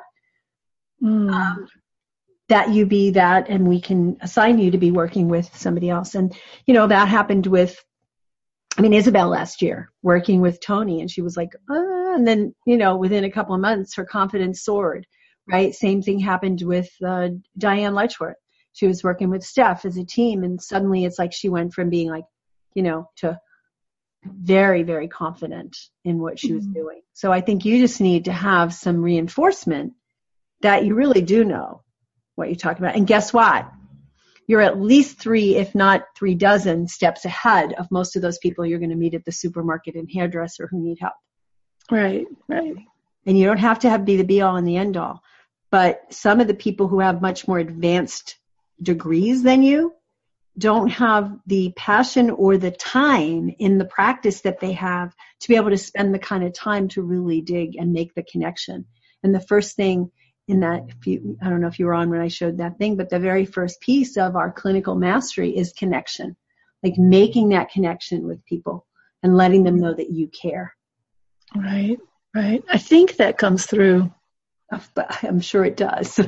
Mm. Um, that you be that, and we can assign you to be working with somebody else. And, you know, that happened with, I mean, Isabel last year working with Tony, and she was like, ah, and then, you know, within a couple of months, her confidence soared, right? Same thing happened with uh, Diane Letchworth. She was working with Steph as a team, and suddenly it's like she went from being like, you know, to very, very confident in what she was mm-hmm. doing. So I think you just need to have some reinforcement that you really do know what you're talking about. And guess what? You're at least three, if not three dozen steps ahead of most of those people you're going to meet at the supermarket and hairdresser who need help. Right, right. And you don't have to have be the be all and the end all. But some of the people who have much more advanced degrees than you don't have the passion or the time in the practice that they have to be able to spend the kind of time to really dig and make the connection. And the first thing in that, if you, I don't know if you were on when I showed that thing, but the very first piece of our clinical mastery is connection, like making that connection with people and letting them know that you care. Right, right. I think that comes through. But I'm sure it does.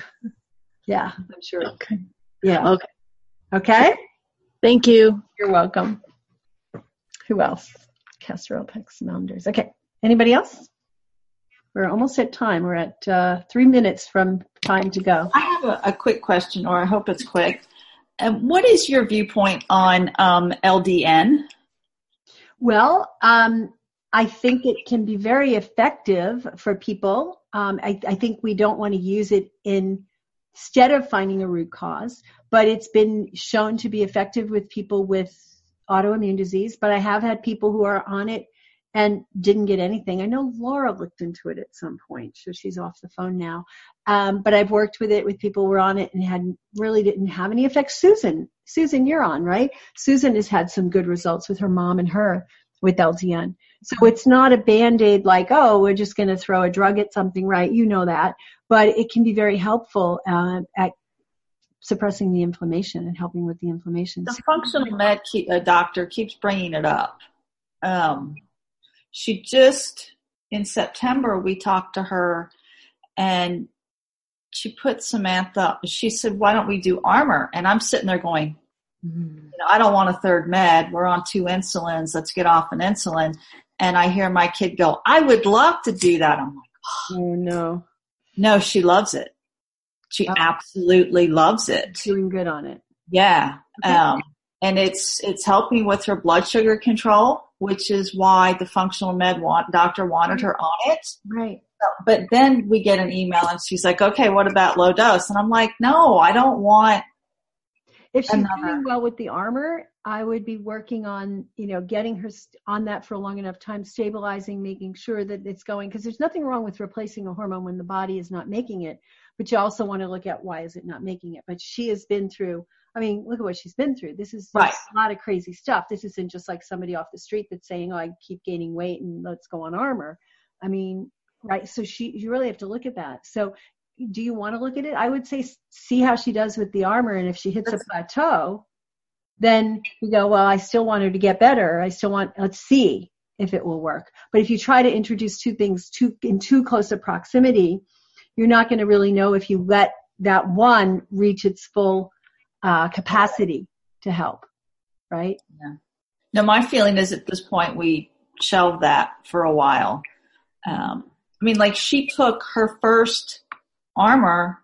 Yeah, I'm sure. Okay. Yeah. Okay. Okay. Thank you. You're welcome. Who else? Castor Pex Mounders. Okay. Anybody else? We're almost at time. We're at uh, three minutes from time to go. I have a, a quick question, or I hope it's quick. Um, what is your viewpoint on um, L D N? Well, um, I think it can be very effective for people. Um, I, I think we don't want to use it in instead of finding a root cause, but it's been shown to be effective with people with autoimmune disease. But I have had people who are on it and didn't get anything. I know Laura looked into it at some point, so she's off the phone now. Um, but I've worked with it with people who were on it and had really didn't have any effects. Susan, Susan, you're on, right? Susan has had some good results with her mom and her with L D N. So it's not a Band-Aid like, oh, we're just going to throw a drug at something, right? You know that. But it can be very helpful uh, at suppressing the inflammation and helping with the inflammation. The functional med keep, uh, doctor keeps bringing it up. Um, she just, in September, we talked to her and she put Samantha, she said, why don't we do Armour? And I'm sitting there going, mm-hmm. you know, I don't want a third med. We're on two insulins. Let's get off an insulin. And I hear my kid go, I would love to do that. I'm like, oh, no. No, she loves it. She oh. absolutely loves it. Doing good on it. Yeah. Okay. Um, and it's, it's helping with her blood sugar control, which is why the functional med want, doctor wanted her on it. Right. But then we get an email and she's like, okay, what about low dose? And I'm like, no, I don't want. If she's another. doing well with the Armour, I would be working on, you know, getting her on that for a long enough time, stabilizing, making sure that it's going, because there's nothing wrong with replacing a hormone when the body is not making it, but you also want to look at why is it not making it. But she has been through, I mean, look at what she's been through. This is right. a lot of crazy stuff. This isn't just like somebody off the street that's saying, oh, I keep gaining weight and let's go on Armour. I mean, right. So she, you really have to look at that. So do you want to look at it? I would say see how she does with the Armour. And if she hits a plateau, then you go, well, I still want her to get better. I still want, let's see if it will work. But if you try to introduce two things too, in too close a proximity, you're not going to really know if you let that one reach its full uh, capacity to help, right? Yeah. No, my feeling is at this point we shelved that for a while. Um, I mean, like she took her first Armour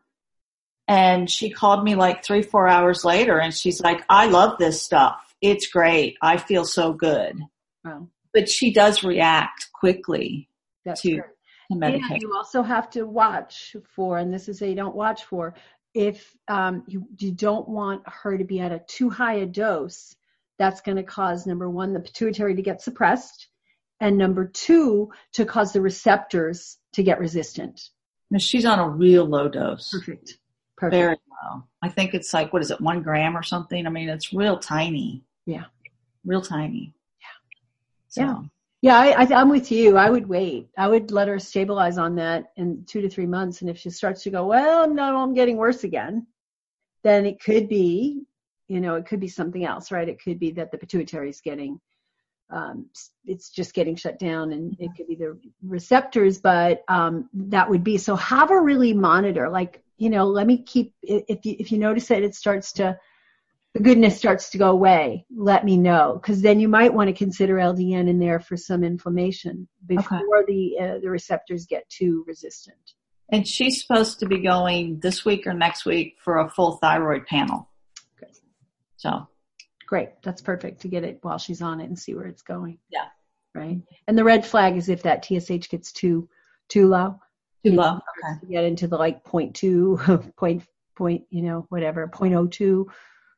and she called me like three, four hours later and she's like, I love this stuff. It's great. I feel so good. Wow. But she does react quickly That's to, to medication. And you also have to watch for, and this is a don't watch for, if um, you, you don't want her to be at a too high a dose, that's going to cause, number one, the pituitary to get suppressed, and number two, to cause the receptors to get resistant. Now she's on a real low dose. Perfect. Perfect. Very low. I think it's like, what is it, one gram or something? I mean, it's real tiny. Yeah. Real tiny. Yeah. So. Yeah. Yeah, I, I, I'm with you. I would wait. I would let her stabilize on that in two to three months. And if she starts to go, well, no, I'm getting worse again, then it could be, you know, it could be something else, right? It could be that the pituitary is getting, um, it's just getting shut down, and it could be the receptors, but um, that would be, so have her really monitor, like, you know, let me keep, if you, if you notice that it starts to, the goodness starts to go away, let me know, because then you might want to consider L D N in there for some inflammation before okay. the uh, the receptors get too resistant. And she's supposed to be going this week or next week for a full thyroid panel. Okay. So. Great. That's perfect to get it while she's on it and see where it's going. Yeah. Right. And the red flag is if that T S H gets too, too low. Too low. Okay. To get into the like point two, point, point, you know, whatever, point oh two.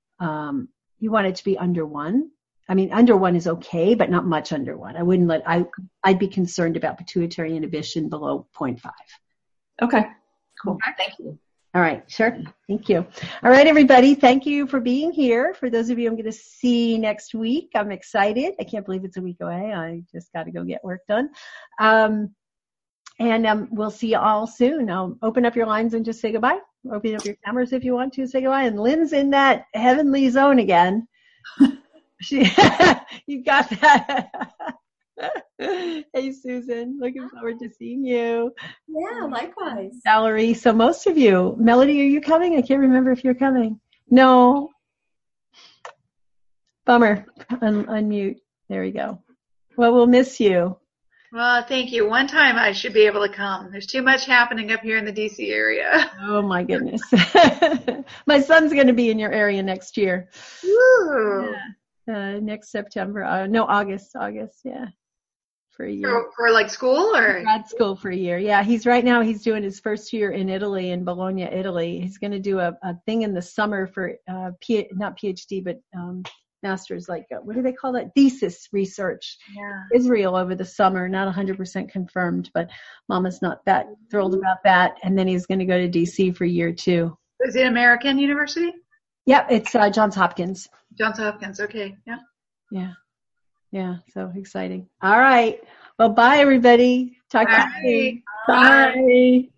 Um, you want it to be under one. I mean, under one is okay, but not much under one. I wouldn't let, I, I'd be concerned about pituitary inhibition below point five. Okay. Cool. Thank you. All right. Sure. Thank you. All right, everybody. Thank you for being here. For those of you I'm going to see next week, I'm excited. I can't believe it's a week away. I just got to go get work done. Um, and um, we'll see you all soon. I'll open up your lines and just say goodbye. Open up your cameras if you want to say goodbye. And Lynn's in that heavenly zone again. She, you got that. Hey, Susan, looking forward to seeing you. Yeah, likewise. Valerie, so most of you. Melody, are you coming? I can't remember if you're coming. No. Bummer. Un- unmute. There we go. Well, we'll miss you. Well, thank you. One time I should be able to come. There's too much happening up here in the D C area. Oh, my goodness. My son's going to be in your area next year. Woo. Yeah. Uh, next September. Uh, no, August. August, yeah. For a year. For, for like school or? Grad school for a year. Yeah, he's right now, he's doing his first year in Italy, in Bologna, Italy. He's going to do a, a thing in the summer for, uh, P, not PhD, but um, master's, like, what do they call that? Thesis research. Yeah. Israel over the summer, not one hundred percent confirmed, but Mama's not that thrilled about that. And then he's going to go to D C for year two. Is it American University? Yep, it's uh, Johns Hopkins. Johns Hopkins. Okay. Yeah. Yeah. Yeah. So exciting. All right. Well, bye, everybody. Talk to you soon. Bye.